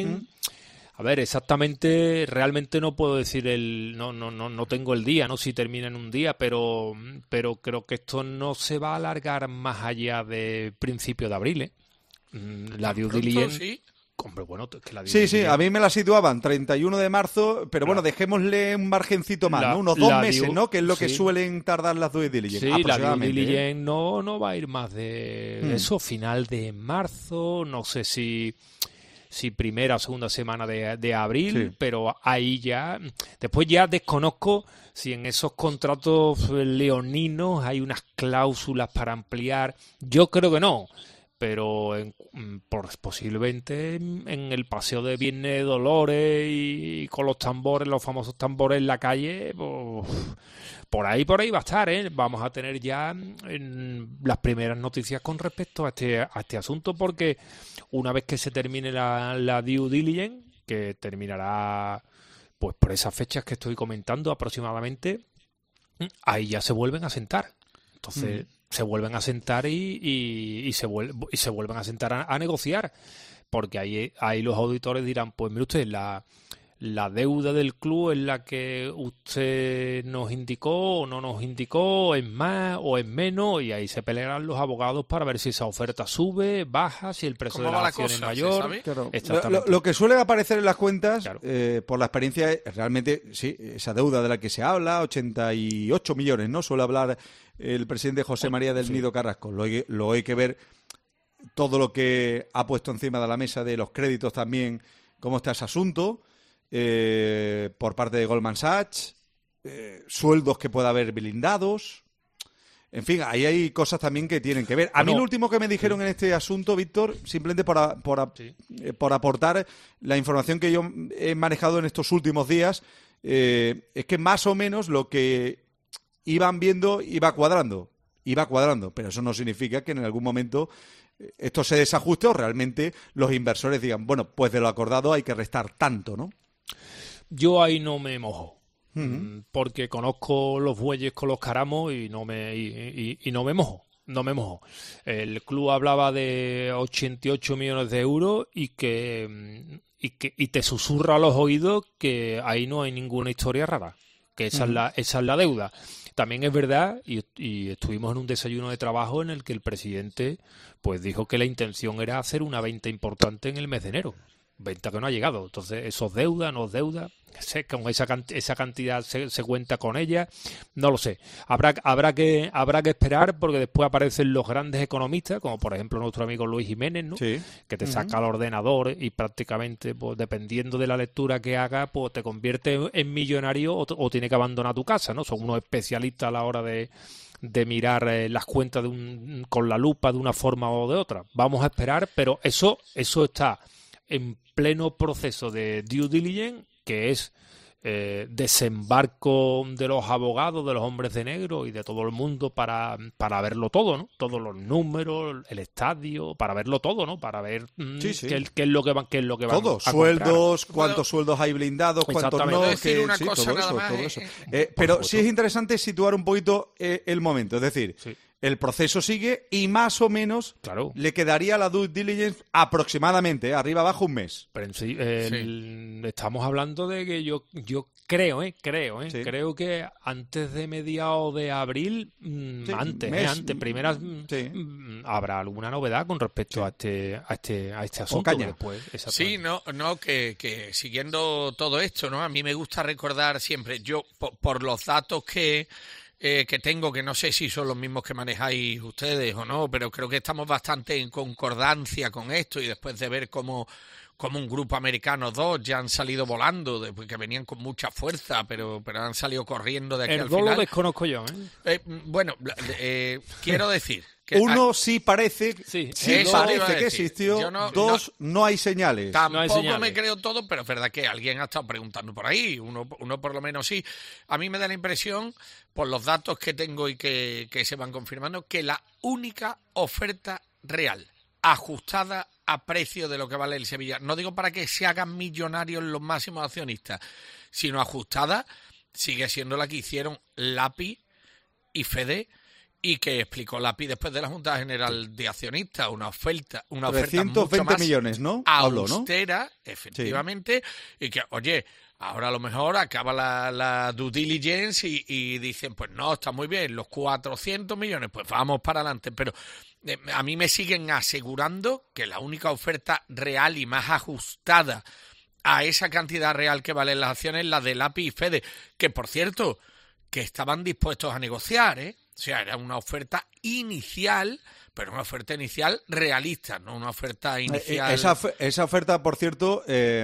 A ver, exactamente, realmente no puedo decir no tengo el día, no si termina en un día, pero creo que esto no se va a alargar más allá de principio de abril, La due diligence. ¿Sí? Hombre, bueno, que la sí, a mí me la situaban 31 de marzo, pero bueno, dejémosle un margencito más, ¿no? Unos 2 meses, ¿no? Que es lo que suelen tardar las due diligence. Sí, la due diligence no va a ir más de eso, final de marzo, no sé si primera o segunda semana de abril, pero ahí ya... Después ya desconozco si en esos contratos leoninos hay unas cláusulas para ampliar. Yo creo que no, pero posiblemente en el paseo de Viernes de Dolores y con los tambores, los famosos tambores en la calle, pues, por ahí va a estar, Vamos a tener ya las primeras noticias con respecto a este asunto, porque una vez que se termine la due diligence, que terminará pues por esas fechas que estoy comentando aproximadamente, ahí ya se vuelven a sentar. Entonces se vuelven a sentar y se vuelven a sentar a negociar, porque ahí los auditores dirán, pues mire usted, la deuda del club es la que usted nos indicó o no nos indicó, es más o es menos, y ahí se pelearán los abogados para ver si esa oferta sube, baja, si el precio de la acción es mayor. Claro. Lo que suele aparecer en las cuentas, por la experiencia, realmente, sí, esa deuda de la que se habla, 88 millones, ¿no? Suele hablar el presidente José María del Nido Carrasco. Lo hay que ver todo lo que ha puesto encima de la mesa de los créditos también, cómo está ese asunto. Por parte de Goldman Sachs, sueldos que pueda haber blindados. En fin, ahí hay cosas también que tienen que ver. A mí lo último que me dijeron en este asunto, Víctor, simplemente por aportar la información que yo he manejado en estos últimos días, es que más o menos lo que iban viendo iba cuadrando, pero eso no significa que en algún momento esto se desajuste o realmente los inversores digan, bueno, pues de lo acordado hay que restar tanto, ¿no? Yo ahí no me mojo, porque conozco los bueyes con los caramos y no me mojo. El club hablaba de 88 millones de euros y te susurra a los oídos que ahí no hay ninguna historia rara, que esa es la deuda. También es verdad, y estuvimos en un desayuno de trabajo en el que el presidente pues dijo que la intención era hacer una venta importante en el mes de enero. Venta que no ha llegado. Entonces, ¿eso es deuda, no es deuda? Con esa cantidad se cuenta con ella. No lo sé. Habrá que esperar, porque después aparecen los grandes economistas, como por ejemplo nuestro amigo Luis Jiménez, ¿no? Sí. Que te saca el ordenador y prácticamente, pues, dependiendo de la lectura que haga, pues te convierte en millonario o tiene que abandonar tu casa, ¿no? Son unos especialistas a la hora de mirar las cuentas con la lupa de una forma o de otra. Vamos a esperar, pero eso está en pleno proceso de due diligence, que es desembarco de los abogados, de los hombres de negro y de todo el mundo para verlo todo, ¿no? Todos los números, el estadio, para verlo todo, ¿no? Para ver qué es lo que van todo, a sueldos, comprar. Cuántos sueldos hay blindados, cuántos no. Decir una cosa todo nada eso, más, todo eso. Pero sí es interesante situar un poquito el momento, es decir, el proceso sigue y más o menos le quedaría la due diligence aproximadamente, arriba abajo un mes. Pero en sí, estamos hablando de que yo creo que antes de mediados de abril, habrá alguna novedad con respecto a este asunto. Después, sí, que siguiendo todo esto, ¿no? A mí me gusta recordar siempre, yo por los datos que tengo, que no sé si son los mismos que manejáis ustedes o no, pero creo que estamos bastante en concordancia con esto, y después de ver cómo un grupo americano, 2, ya han salido volando, que venían con mucha fuerza, pero han salido corriendo de aquí al final. El lo desconozco yo, quiero decir que uno sí parece parece que existió, no hay señales. Tampoco me creo todo, pero es verdad que alguien ha estado preguntando por ahí, uno por lo menos sí. A mí me da la impresión, por los datos que tengo y que se van confirmando, que la única oferta real ajustada a precio de lo que vale el Sevilla, no digo para que se hagan millonarios los máximos accionistas, sino ajustada, sigue siendo la que hicieron Lapi y Fede, y que explicó Lapi después de la Junta General de Accionistas, una oferta 320 mucho más millones, ¿no? Austera, efectivamente, y que, oye, ahora a lo mejor acaba la due diligence y dicen, pues no, está muy bien, los 400 millones, pues vamos para adelante, pero a mí me siguen asegurando que la única oferta real y más ajustada a esa cantidad real que valen las acciones es la de Lapi y Fede, que por cierto, que estaban dispuestos a negociar, O sea, era una oferta inicial, pero una oferta inicial realista, no una oferta inicial... Esa oferta, por cierto,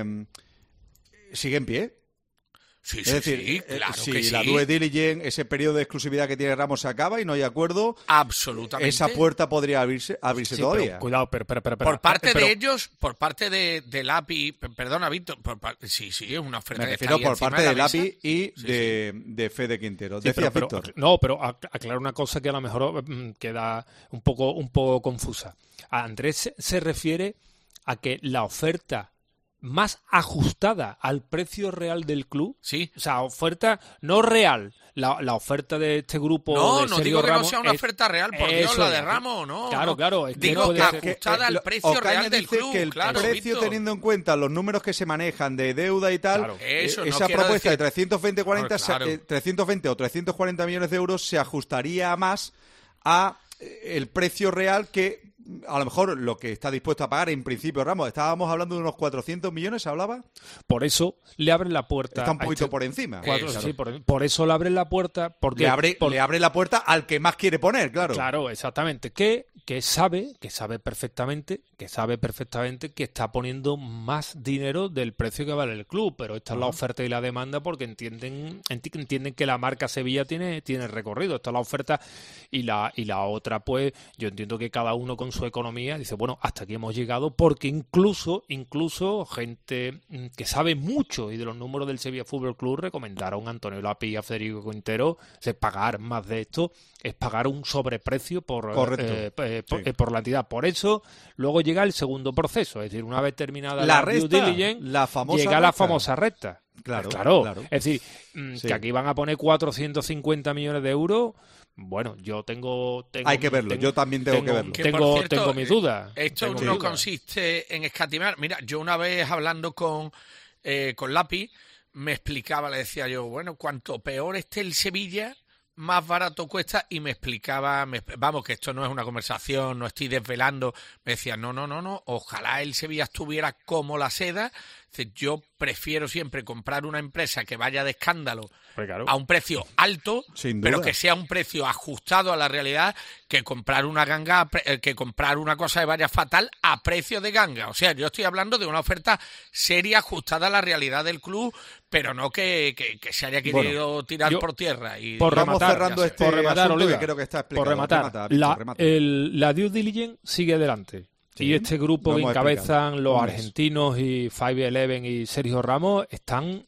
sigue en pie. Sí, es decir, claro si que sí. La due diligence, ese periodo de exclusividad que tiene Ramos se acaba y no hay acuerdo, absolutamente, esa puerta podría abrirse todavía. Pero, cuidado, pero, por parte de ellos, por parte de Lapi, perdona, Víctor, sí, es una oferta. Me refiero por parte de Lapi y de Fede Quintero. Decía Víctor. Pero aclaro una cosa que a lo mejor queda un poco confusa. Andrés se refiere a que la oferta más ajustada al precio real del club, sí, o sea, oferta no real, la oferta de este grupo de no Sergio digo que Ramos, no sea una oferta real, por Dios, la de Ramos, no. Claro, es que digo que ajustada al precio real del club, que el precio, Víctor, teniendo en cuenta los números que se manejan de deuda y tal, esa propuesta de 320 o 340 millones de euros se ajustaría más a el precio real que a lo mejor lo que está dispuesto a pagar en principio Ramos. Estábamos hablando de unos 400 millones, ¿se hablaba? Por eso le abren la puerta. Está un poquito por encima. Sí, por eso le abren la puerta. Porque le abre la puerta al que más quiere poner, claro. Claro, exactamente. Que que sabe perfectamente que está poniendo más dinero del precio que vale el club, pero esta es la oferta y la demanda porque entienden que la marca Sevilla tiene recorrido. Esta es la oferta y la otra, pues yo entiendo que cada uno con su economía dice, bueno, hasta aquí hemos llegado, porque incluso gente que sabe mucho y de los números del Sevilla Fútbol Club recomendaron a Antonio Lapi y a Federico Quintero pagar más de esto es pagar un sobreprecio por la entidad. Por eso luego llega el segundo proceso, es decir, una vez terminada la due diligence, llega la famosa recta. Claro. Es decir, que aquí van a poner 450 millones de euros. Bueno, yo tengo hay que verlo, yo también tengo que verlo. Tengo mis dudas. Esto no consiste en escatimar. Mira, yo una vez hablando con Lapi, me explicaba, le decía yo, bueno, cuanto peor esté el Sevilla, más barato cuesta, y me explicaba, vamos, que esto no es una conversación, no estoy desvelando, me decía, no, ojalá el Sevilla estuviera como la seda. Yo prefiero siempre comprar una empresa que vaya de escándalo a un precio alto, pero que sea un precio ajustado a la realidad, que comprar una ganga, que comprar una cosa que vaya fatal a precio de ganga. O sea, yo estoy hablando de una oferta seria, ajustada a la realidad del club, pero no que se haya querido tirar por tierra. Y por rematar, Oliver, creo que está explicado. La due diligence sigue adelante. Sí, y este grupo que encabezan los argentinos y 511 y Sergio Ramos están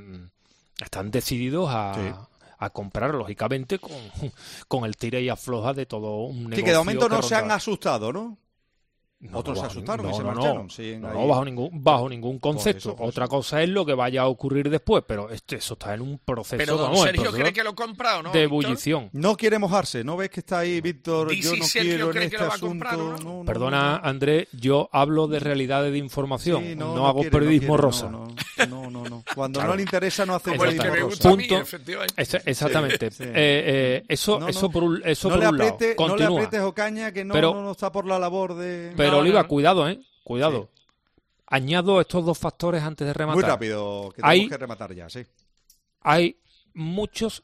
decididos a comprar, lógicamente, con el tira y afloja de todo un negocio. Sí, que de momento no se han asustado, ¿no? Otros se asustaron y se marcharon. Bajo ningún concepto. Otra cosa es lo que vaya a ocurrir después, pero eso está en un proceso. Pero don Sergio cree que lo compra o no, de ebullición. No quiere mojarse, ¿no ves que está ahí, Víctor? Yo no quiero en este asunto. No. Perdona, Andrés, yo hablo de realidades de información, sí, no hago periodismo rosa. No. Cuando no le interesa no hace periodismo rosa. Punto. Exactamente. Sí. Eso por un lado. No le aprietes Ocaña, que no está por la labor de... Pero Oliva, cuidado. Sí. Añado estos dos factores antes de rematar. Muy rápido, que tenemos que rematar ya, sí. Hay muchos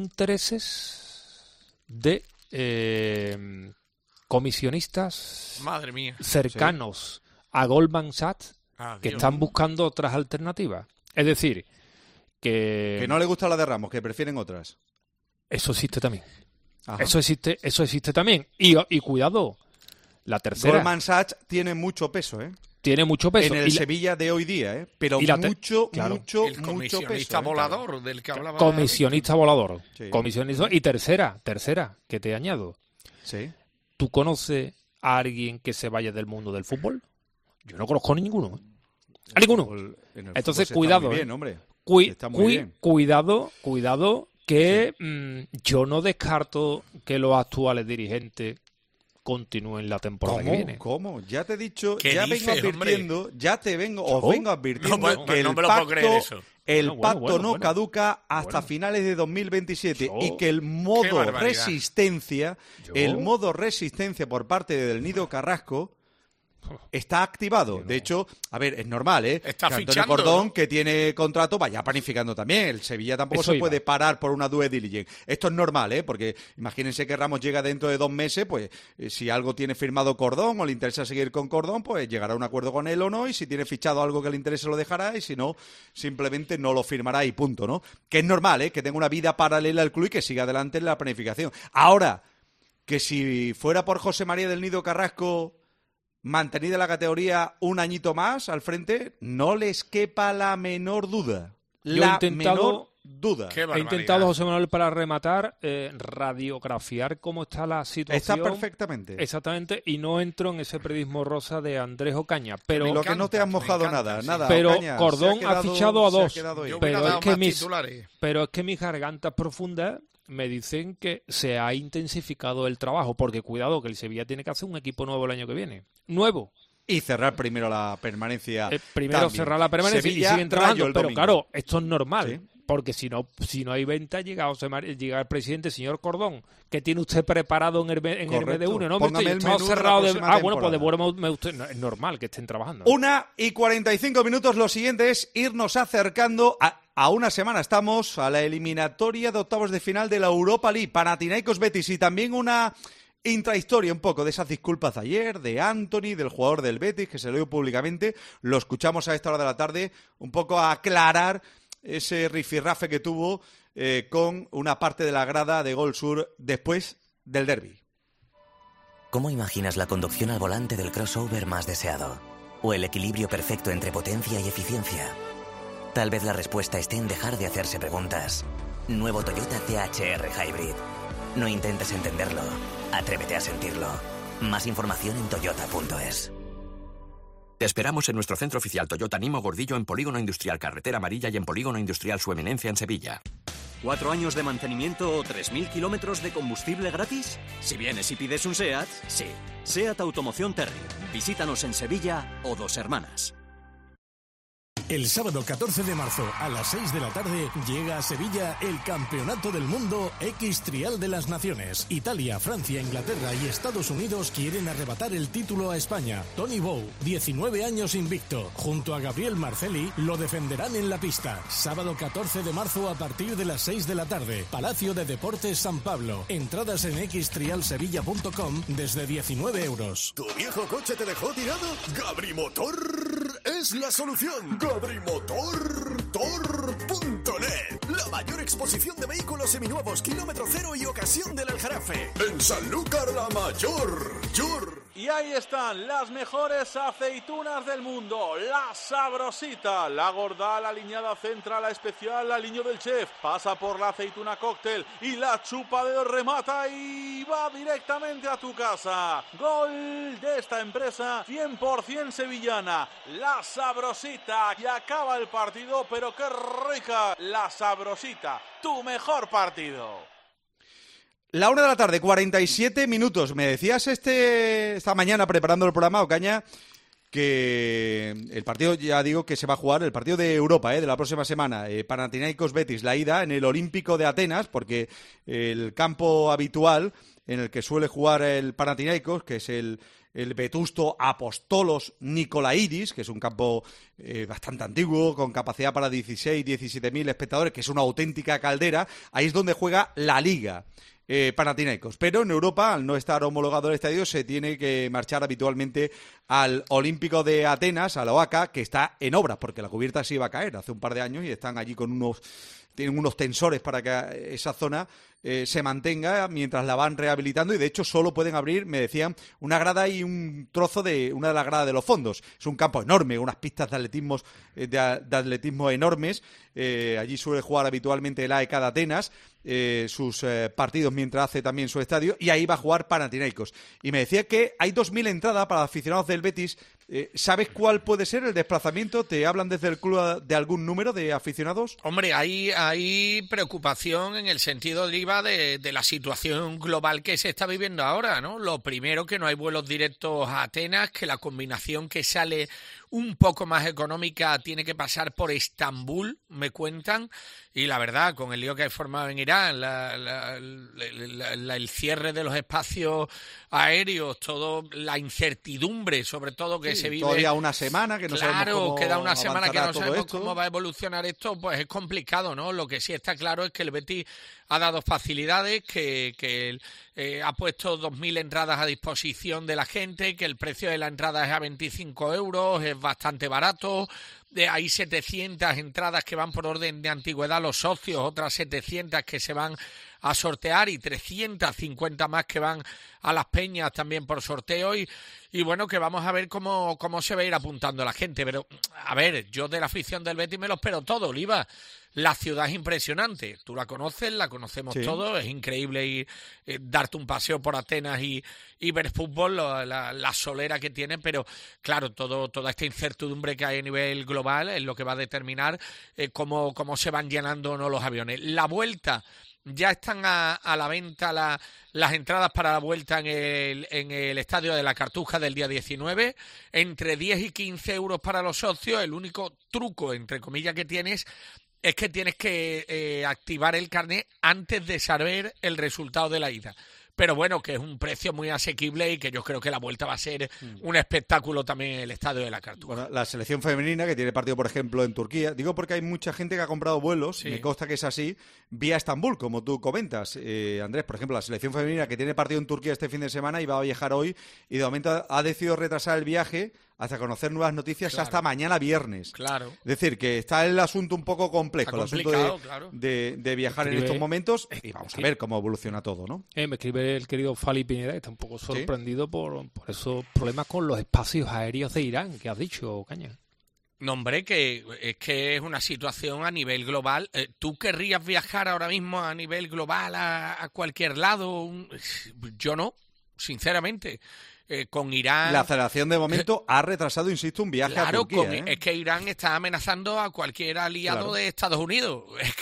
intereses de comisionistas cercanos a Goldman Sachs que están buscando otras alternativas. Es decir, que no le gusta la de Ramos, que prefieren otras. Eso existe también. Ajá. Eso existe también. Y cuidado, la tercera. Goldman Sachs tiene mucho peso, ¿eh? Tiene mucho peso. En el Sevilla de hoy día, ¿eh? Pero mucho el comisionista peso, volador del que hablaba. Comisionista volador. Sí. Comisionista. Y tercera, que te añado. Sí. ¿Tú conoces a alguien que se vaya del mundo del fútbol? Yo no conozco a ninguno. ¿A ninguno? Entonces, cuidado. Bien, hombre. Cuidado, que yo no descarto que los actuales dirigentes continúen la temporada que viene. ¿Cómo? Ya te he dicho, vengo advirtiendo que el pacto no caduca hasta finales de 2027 y que el modo resistencia por parte del Nido Carrasco está activado. De hecho, a ver, es normal, Está que fichando, Antonio Cordón, ¿no? Que tiene contrato, vaya planificando también. El Sevilla tampoco se puede parar por una due diligence. Esto es normal, porque imagínense que Ramos llega dentro de 2 meses, pues si algo tiene firmado Cordón o le interesa seguir con Cordón, pues llegará a un acuerdo con él o no, y si tiene fichado algo que le interese lo dejará, y si no, simplemente no lo firmará y punto, ¿no? Que es normal, que tenga una vida paralela al club y que siga adelante en la planificación. Ahora, que si fuera por José María del Nido Carrasco, mantenida la categoría un añito más al frente, no les quepa la menor duda. He intentado, José Manuel, para rematar, radiografiar cómo está la situación. Está perfectamente. Exactamente, y no entro en ese periodismo rosa de Andrés Ocaña. Pero lo que no te has mojado nada. Pero Ocaña, Cordón ha fichado a 2. Pero es que mis gargantas profundas me dicen que se ha intensificado el trabajo, porque cuidado, que el Sevilla tiene que hacer un equipo nuevo el año que viene. Nuevo. Y cerrar primero la permanencia. Cerrar la permanencia Sevilla, y siguen trabajando. Pero domingo. claro, esto es normal. Sí. Porque si no hay venta, llega el presidente, señor Cordón, ¿qué tiene usted preparado en el MD1? ¿No? Póngame el menú cerrado de la próxima bueno, pues temporada. devuélveme usted. No, es normal que estén trabajando. 1:45. Lo siguiente es irnos acercando a una semana. Estamos a la eliminatoria de octavos de final de la Europa League. Panathinaikos Betis, y también una intrahistoria un poco de esas disculpas de ayer, de Anthony, del jugador del Betis, que se lo dio públicamente. Lo escuchamos a esta hora de la tarde, un poco a aclarar ese rifirrafe que tuvo con una parte de la grada de Gol Sur después del derbi. ¿Cómo imaginas la conducción al volante del crossover más deseado? ¿O el equilibrio perfecto entre potencia y eficiencia? Tal vez la respuesta esté en dejar de hacerse preguntas. Nuevo Toyota THR Hybrid. No intentes entenderlo, atrévete a sentirlo. Más información en toyota.es. Te esperamos en nuestro centro oficial Toyota Nimo Gordillo en Polígono Industrial Carretera Amarilla y en Polígono Industrial Su Eminencia en Sevilla. 4 años de mantenimiento o 3.000 kilómetros de combustible gratis. Si vienes y pides un SEAT, sí. SEAT Automoción Terry. Visítanos en Sevilla o Dos Hermanas. El sábado 14 de marzo a las 6 de la tarde llega a Sevilla el Campeonato del Mundo X-Trial de las Naciones. Italia, Francia, Inglaterra y Estados Unidos quieren arrebatar el título a España. Tony Bow, 19 años invicto, junto a Gabriel Marcelli, lo defenderán en la pista. Sábado 14 de marzo a partir de las 6 de la tarde. Palacio de Deportes San Pablo. Entradas en xtrialsevilla.com desde 19 euros. ¿Tu viejo coche te dejó tirado? Gabrimotor es la solución. Gabrimotor.net. La mayor exposición de vehículos seminuevos, kilómetro cero y ocasión del Aljarafe. En Sanlúcar la Mayor. Y ahí están las mejores aceitunas del mundo. La Sabrosita, la gorda, la aliñada central, la especial, la aliño del chef. Pasa por la aceituna cóctel y la chupa de remata y va directamente a tu casa. Gol de esta empresa 100% sevillana. La Sabrosita. Y acaba el partido, pero qué rica. La Sabrosita, tu mejor partido. La 1 de la tarde, 47 minutos. Me decías esta mañana preparando el programa, Ocaña, que el partido, ya digo, que se va a jugar, el partido de Europa, de la próxima semana, Panathinaikos Betis, la ida en el Olímpico de Atenas, porque el campo habitual en el que suele jugar el Panathinaikos, que es el vetusto Apostolos Nikolaidis, que es un campo bastante antiguo, con capacidad para 17.000 espectadores, que es una auténtica caldera, ahí es donde juega la Liga. Panathinaikos, pero en Europa, al no estar homologado el estadio, se tiene que marchar habitualmente al Olímpico de Atenas, a la OACA, que está en obras, porque la cubierta se iba a caer hace un par de años y están allí tienen unos tensores para que esa zona se mantenga mientras la van rehabilitando, y de hecho solo pueden abrir, me decían, una grada y un trozo de una de las gradas de los fondos. Es un campo enorme, unas pistas de atletismo enormes. Allí suele jugar habitualmente el AEK de Atenas sus partidos mientras hace también su estadio, y ahí va a jugar Panathinaikos. Y me decía que hay 2.000 entradas para aficionados del Betis. ¿Sabes cuál puede ser el desplazamiento? ¿Te hablan desde el club de algún número de aficionados? Hombre, hay preocupación en el sentido, Liva, de la situación global que se está viviendo ahora, ¿no? Lo primero, que no hay vuelos directos a Atenas, que la combinación que sale un poco más económica tiene que pasar por Estambul, me cuentan, y la verdad, con el lío que hay formado en Irán, el cierre de los espacios aéreos, todo la incertidumbre, sobre todo que se vive. Todavía una semana que no sabemos cómo queda una semana que no sabemos esto. cómo va a evolucionar esto, pues es complicado, ¿no? Lo que sí está claro es que el Betis ha dado facilidades, que ha puesto 2.000 entradas a disposición de la gente, que el precio de la entrada es a 25 euros, es bastante barato. Hay 700 entradas que van por orden de antigüedad a los socios, otras 700 que se van a sortear y 350 más que van a las peñas también por sorteo, y bueno, que vamos a ver cómo se va a ir apuntando la gente. Pero, a ver, yo de la afición del Betis me lo espero todo, Oliva. La ciudad es impresionante, tú la conoces, la conocemos todos, es increíble ir, darte un paseo por Atenas y ver fútbol, la solera que tiene, pero claro, toda esta incertidumbre que hay a nivel global es lo que va a determinar cómo se van llenando o no los aviones. La vuelta, ya están a la venta las entradas para la vuelta en el Estadio de la Cartuja del día 19, entre 10 y 15 euros para los socios. El único truco, entre comillas, que tienes es que tienes que activar el carnet antes de saber el resultado de la ida. pero bueno, que es un precio muy asequible y que yo creo que la vuelta va a ser un espectáculo también en el Estadio de la Cartuja. Bueno, la selección femenina que tiene partido, por ejemplo, en Turquía, digo porque hay mucha gente que ha comprado vuelos, me consta que es así, vía Estambul, como tú comentas, Andrés. Por ejemplo, la selección femenina que tiene partido en Turquía este fin de semana y va a viajar hoy, y de momento ha decidido retrasar el viaje hasta conocer nuevas noticias hasta mañana viernes. Claro. Es decir, que está el asunto un poco complejo, el asunto de viajar en estos momentos, y vamos a ver cómo evoluciona todo, ¿no? Me escribe el querido Fali Pineda, que está un poco sorprendido por esos problemas con los espacios aéreos de Irán, que has dicho, Caña. No, hombre, que es una situación a nivel global. ¿Tú querrías viajar ahora mismo a nivel global a cualquier lado? Yo no, sinceramente. Con Irán... La Federación de momento ha retrasado, insisto, un viaje a Turquía. Es que Irán está amenazando a cualquier aliado de Estados Unidos.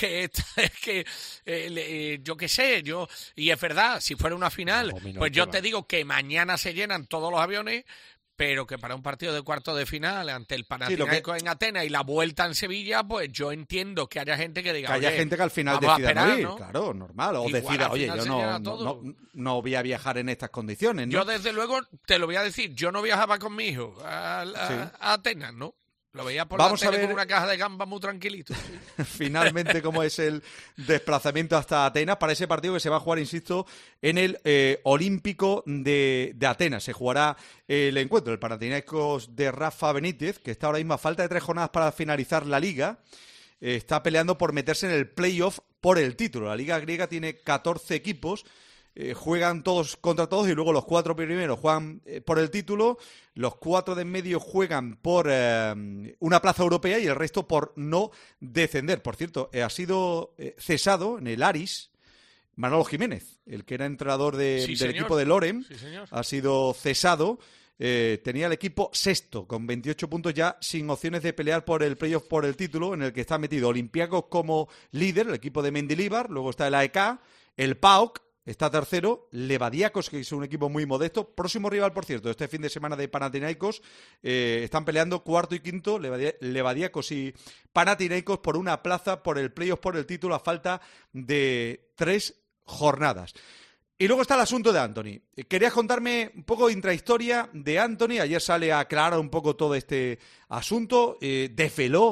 Yo qué sé, y es verdad, si fuera una final, pues yo te digo que mañana se llenan todos los aviones, pero que para un partido de cuarto de final ante el Panathinaikos en Atenas y la vuelta en Sevilla, pues yo entiendo que haya gente que diga, que haya gente que al final decida no ir, claro, normal, o decida, oye, yo no voy a viajar en estas condiciones, ¿no? Yo desde luego te lo voy a decir, yo no viajaba con mi hijo a Atenas, ¿no? Lo veía por la tele con una caja de gambas muy tranquilito. Finalmente, cómo es el desplazamiento hasta Atenas para ese partido que se va a jugar, insisto, en el Olímpico de Atenas. Se jugará el encuentro, el Panathinaikos de Rafa Benítez, que está ahora mismo a falta de 3 jornadas para finalizar la Liga. Está peleando por meterse en el playoff por el título. La Liga griega tiene 14 equipos. Juegan todos contra todos y luego los 4 primeros juegan por el título, los 4 de en medio juegan por una plaza europea y el resto por no descender. Por cierto, ha sido cesado en el Aris Manolo Jiménez, el que era entrenador del equipo de Loren, ha sido cesado. Tenía el equipo sexto con 28 puntos ya sin opciones de pelear por el playoff por el título, en el que está metido Olympiacos como líder, el equipo de Mendilibar, luego está el AEK, el PAOK, está tercero, Levadiakos, que es un equipo muy modesto. Próximo rival, por cierto, este fin de semana de Panathinaikos. Están peleando cuarto y quinto, Levadiakos y Panathinaikos, por una plaza, por el playoff, por el título, a falta de 3 jornadas. Y luego está el asunto de Anthony. Querías contarme un poco de intrahistoria de Anthony. Ayer sale a aclarar un poco todo este asunto. Desveló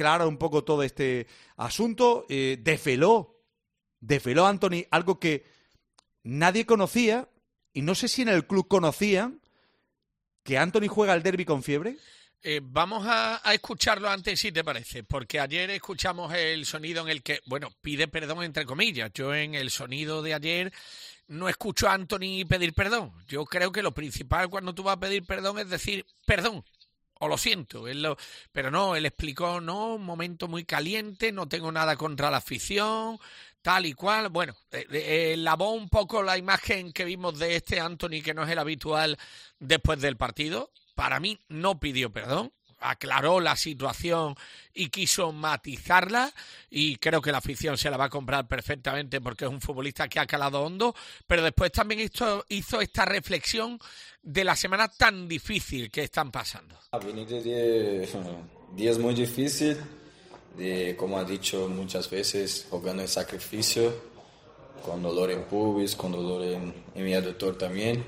Anthony algo que nadie conocía, y no sé si en el club conocían, que Anthony juega el derbi con fiebre. Vamos a escucharlo antes, si te parece, porque ayer escuchamos el sonido en el que, pide perdón entre comillas. Yo en el sonido de ayer no escucho a Anthony pedir perdón. Yo creo que lo principal cuando tú vas a pedir perdón es decir perdón. O lo siento, pero no, él explicó, un momento muy caliente, no tengo nada contra la afición, tal y cual. Bueno, lavó un poco la imagen que vimos de este Anthony, que no es el habitual después del partido. Para mí no pidió perdón, aclaró la situación y quiso matizarla, y creo que la afición se la va a comprar perfectamente porque es un futbolista que ha calado hondo, pero después también hizo esta reflexión de la semana tan difícil que están pasando. Venir de días muy difíciles, como ha dicho muchas veces, jugando en sacrificio, con dolor en pubis, con dolor en mi aductor también.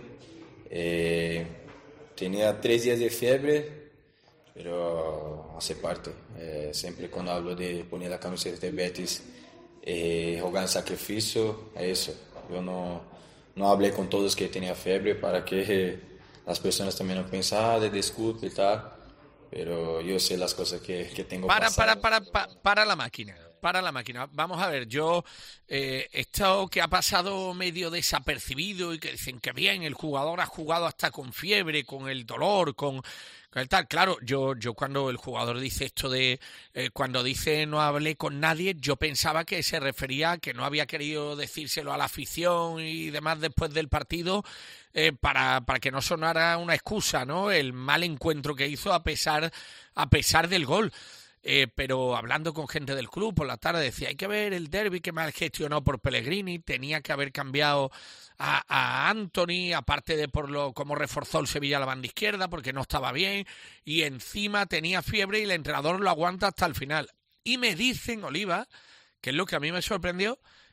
Tenía 3 días de fiebre, pero hace parte. Siempre cuando hablo de poner la camiseta de Betis, jugar en sacrificio, es eso. Yo no hablé con todos que tenía fiebre para que las personas también no pensaran, disculpe y tal, pero yo sé las cosas que tengo pasado. Para la máquina. Vamos a ver, esto que ha pasado medio desapercibido y que dicen que bien, el jugador ha jugado hasta con fiebre, con el dolor, con el tal. Claro, yo cuando el jugador dice esto de, cuando dice no hablé con nadie, yo pensaba que se refería a que no había querido decírselo a la afición y demás después del partido, para que no sonara una excusa, ¿no? El mal encuentro que hizo a pesar del gol. Pero hablando con gente del club por la tarde decía, hay que ver el derbi que mal gestionó por Pellegrini, tenía que haber cambiado a Anthony, aparte de por cómo reforzó el Sevilla la banda izquierda, porque no estaba bien, y encima tenía fiebre y el entrenador lo aguanta hasta el final. Y me dicen, Oliva, que es lo que a mí me sorprendió,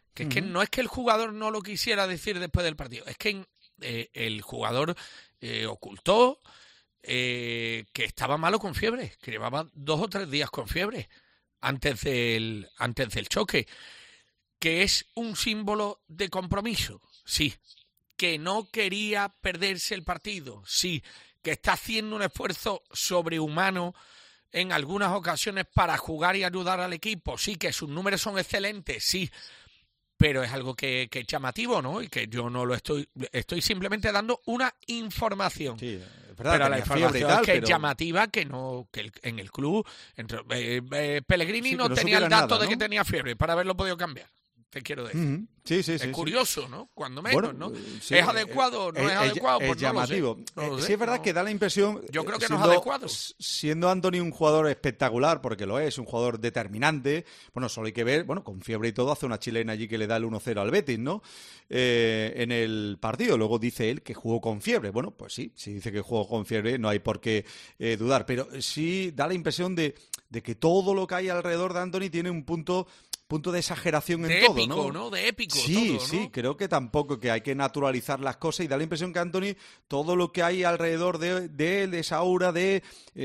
Que es que no es que el jugador no lo quisiera decir después del partido, es que el jugador ocultó que estaba malo con fiebre, que llevaba 2 o 3 días con fiebre antes del choque, que es un símbolo de compromiso, sí, que no quería perderse el partido, sí, que está haciendo un esfuerzo sobrehumano en algunas ocasiones para jugar y ayudar al equipo, sí, que sus números son excelentes, sí, pero es algo que es llamativo, ¿no? Y que yo no lo estoy simplemente dando una información. Sí, es verdad, pero la información es que pero... es llamativa, que en el club Pellegrini no tenía el dato de que tenía fiebre para haberlo podido cambiar. Te quiero decir. Sí, es curioso, ¿no? Cuando menos, bueno, ¿no? Sí, ¿Es adecuado o no es adecuado? Pues es llamativo. No lo sé. Sí, es verdad que da la impresión... Yo creo que no es adecuado. Siendo Antony un jugador espectacular, porque lo es, un jugador determinante, bueno, solo hay que ver, bueno, con fiebre y todo, hace una chilena allí que le da el 1-0 al Betis, ¿no? En el partido. Luego dice él que jugó con fiebre. Bueno, pues sí, si dice que jugó con fiebre, no hay por qué dudar. Pero sí da la impresión de que todo lo que hay alrededor de Antony tiene un punto de exageración en todo, épico, ¿no? De épico. Sí, todo, ¿no? sí, creo que tampoco, que hay que naturalizar las cosas y da la impresión que Antony, todo lo que hay alrededor de él, de esa aura, de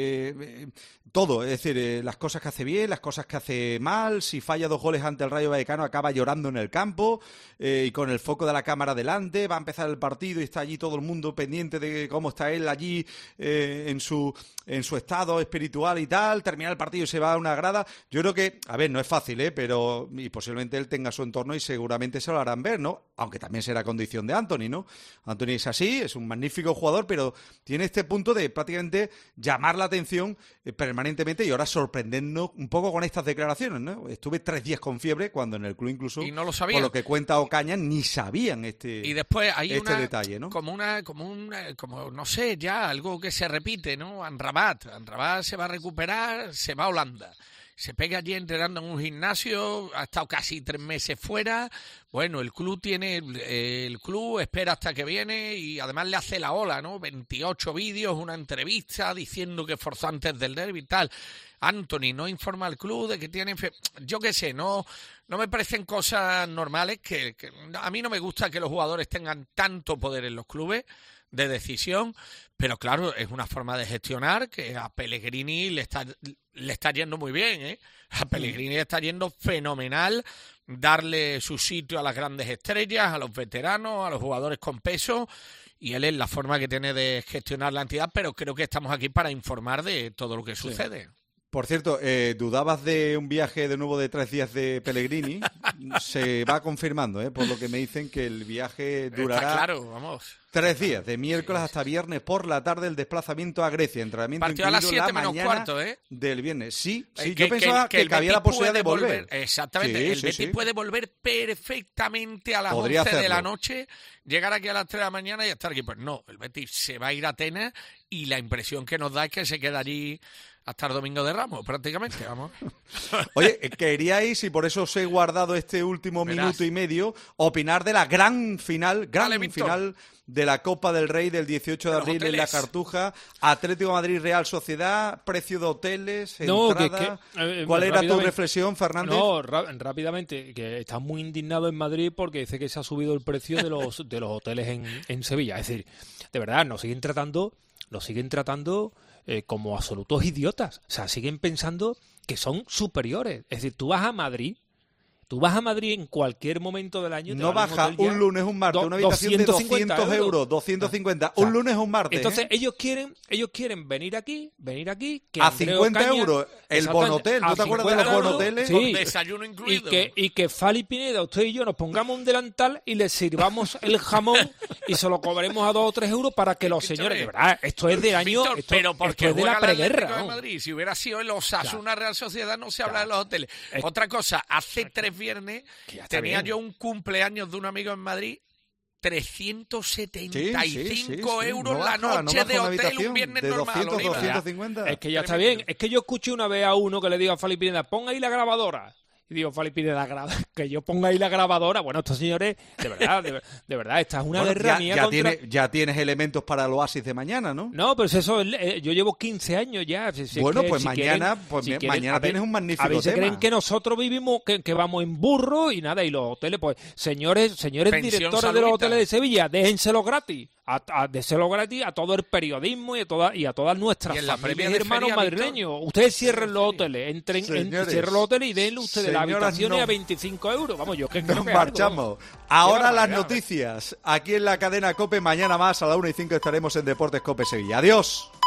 todo, es decir, las cosas que hace bien, las cosas que hace mal, si falla 2 goles ante el Rayo Vallecano acaba llorando en el campo y con el foco de la cámara delante, va a empezar el partido y está allí todo el mundo pendiente de cómo está él allí en su estado espiritual y tal, termina el partido y se va a una grada. Yo creo que, a ver, no es fácil, pero y posiblemente él tenga su entorno y seguramente se lo harán ver, ¿no? Aunque también será condición de Antony, ¿no? Antony es así, es un magnífico jugador, pero tiene este punto de prácticamente llamar la atención permanentemente y ahora sorprendernos un poco con estas declaraciones, ¿no? Estuve 3 días con fiebre cuando en el club incluso, y no lo sabían. por lo que cuenta Ocaña, ni sabían y después hay detalle, ¿no? Como no sé, ya algo que se repite, ¿no? Anrabat se va a recuperar, se va a Holanda. Se pega allí entrenando en un gimnasio, ha estado casi 3 meses fuera. Bueno, el club espera hasta que viene y además le hace la ola, ¿no? 28 vídeos, una entrevista diciendo que forzó antes del derbi y tal. Antony no informa al club de que tiene... Yo qué sé, no me parecen cosas normales, que a mí no me gusta que los jugadores tengan tanto poder en los clubes de decisión, pero claro, es una forma de gestionar que a Pellegrini le está yendo muy bien, ¿eh? A Pellegrini le está yendo fenomenal darle su sitio a las grandes estrellas, a los veteranos, a los jugadores con peso, y él es la forma que tiene de gestionar la entidad, pero creo que estamos aquí para informar de todo lo que sucede. Por cierto, ¿dudabas de un viaje de nuevo de 3 días de Pellegrini? Se va confirmando, por lo que me dicen que el viaje durará... Está claro, vamos. 3 días, de miércoles hasta viernes por la tarde, el desplazamiento a Grecia, entrenamiento partido incluido a las 7 la menos mañana cuarto, del viernes. Sí, yo pensaba que había la posibilidad de volver. Exactamente, el Betis puede volver perfectamente a las 11 de la noche, llegar aquí a las 3 de la mañana y estar aquí. Pues no, el Betis se va a ir a Atenas y la impresión que nos da es que se queda allí hasta el domingo de Ramos, prácticamente, vamos. Oye, queríais, y por eso os he guardado este último minuto y medio, opinar de la gran final de la Copa del Rey del 18 de abril en la Cartuja, Atlético de Madrid, Real Sociedad, precio de hoteles, entrada... ¿Cuál era tu reflexión, Fernández? No, rápidamente, que está muy indignado en Madrid porque dice que se ha subido el precio de los hoteles en Sevilla. Es decir, de verdad, nos siguen tratando como absolutos idiotas. O sea, siguen pensando que son superiores. Es decir, tú vas a Madrid en cualquier momento del año. No baja un lunes, un martes, una habitación de 200 euros, 250, un lunes o un martes. Entonces, ellos quieren venir aquí, que a 50 euros el bonotel. ¿No te acuerdas de los bonoteles? Sí. Con desayuno incluido. Y que Fali Pineda, usted y yo, nos pongamos un delantal y le sirvamos el jamón y se lo cobremos a 2 o 3 euros para que los señores... De verdad, esto es de año... pero porque esto es de la preguerra. De Madrid. Si hubiera sido el Osasuna Real Sociedad, no se habla de los hoteles. Otra cosa, hace 3 viernes tenía yo un cumpleaños de un amigo en Madrid, 375 euros la noche de hotel, un viernes de normal. 250. Es que ya está bien. Es que yo escuché una vez a uno que le digo a Fali Pineda, pon ahí la grabadora. Y digo, Fali pide que yo ponga ahí la grabadora. Bueno, estos señores, de verdad, esta es una guerra mía contra... Ya tienes elementos para el Oasis de mañana, ¿no? No, pero eso, yo llevo 15 años ya. Bueno, pues mañana tienes un magnífico tema. A veces creen que nosotros vivimos, que vamos en burro y nada, y los hoteles, pues, señores directores de los hoteles de Sevilla, déjenselo gratis. Déselo gratis a todo el periodismo y a todas nuestras familias y hermanos madrileños. Ustedes cierren los hoteles, cierren los hoteles y denle ustedes las habitaciones a 25 euros. Vamos, yo que creo que marchamos. Ahora las noticias. Aquí en la cadena COPE, mañana más a la 1:05 estaremos en Deportes COPE Sevilla. Adiós.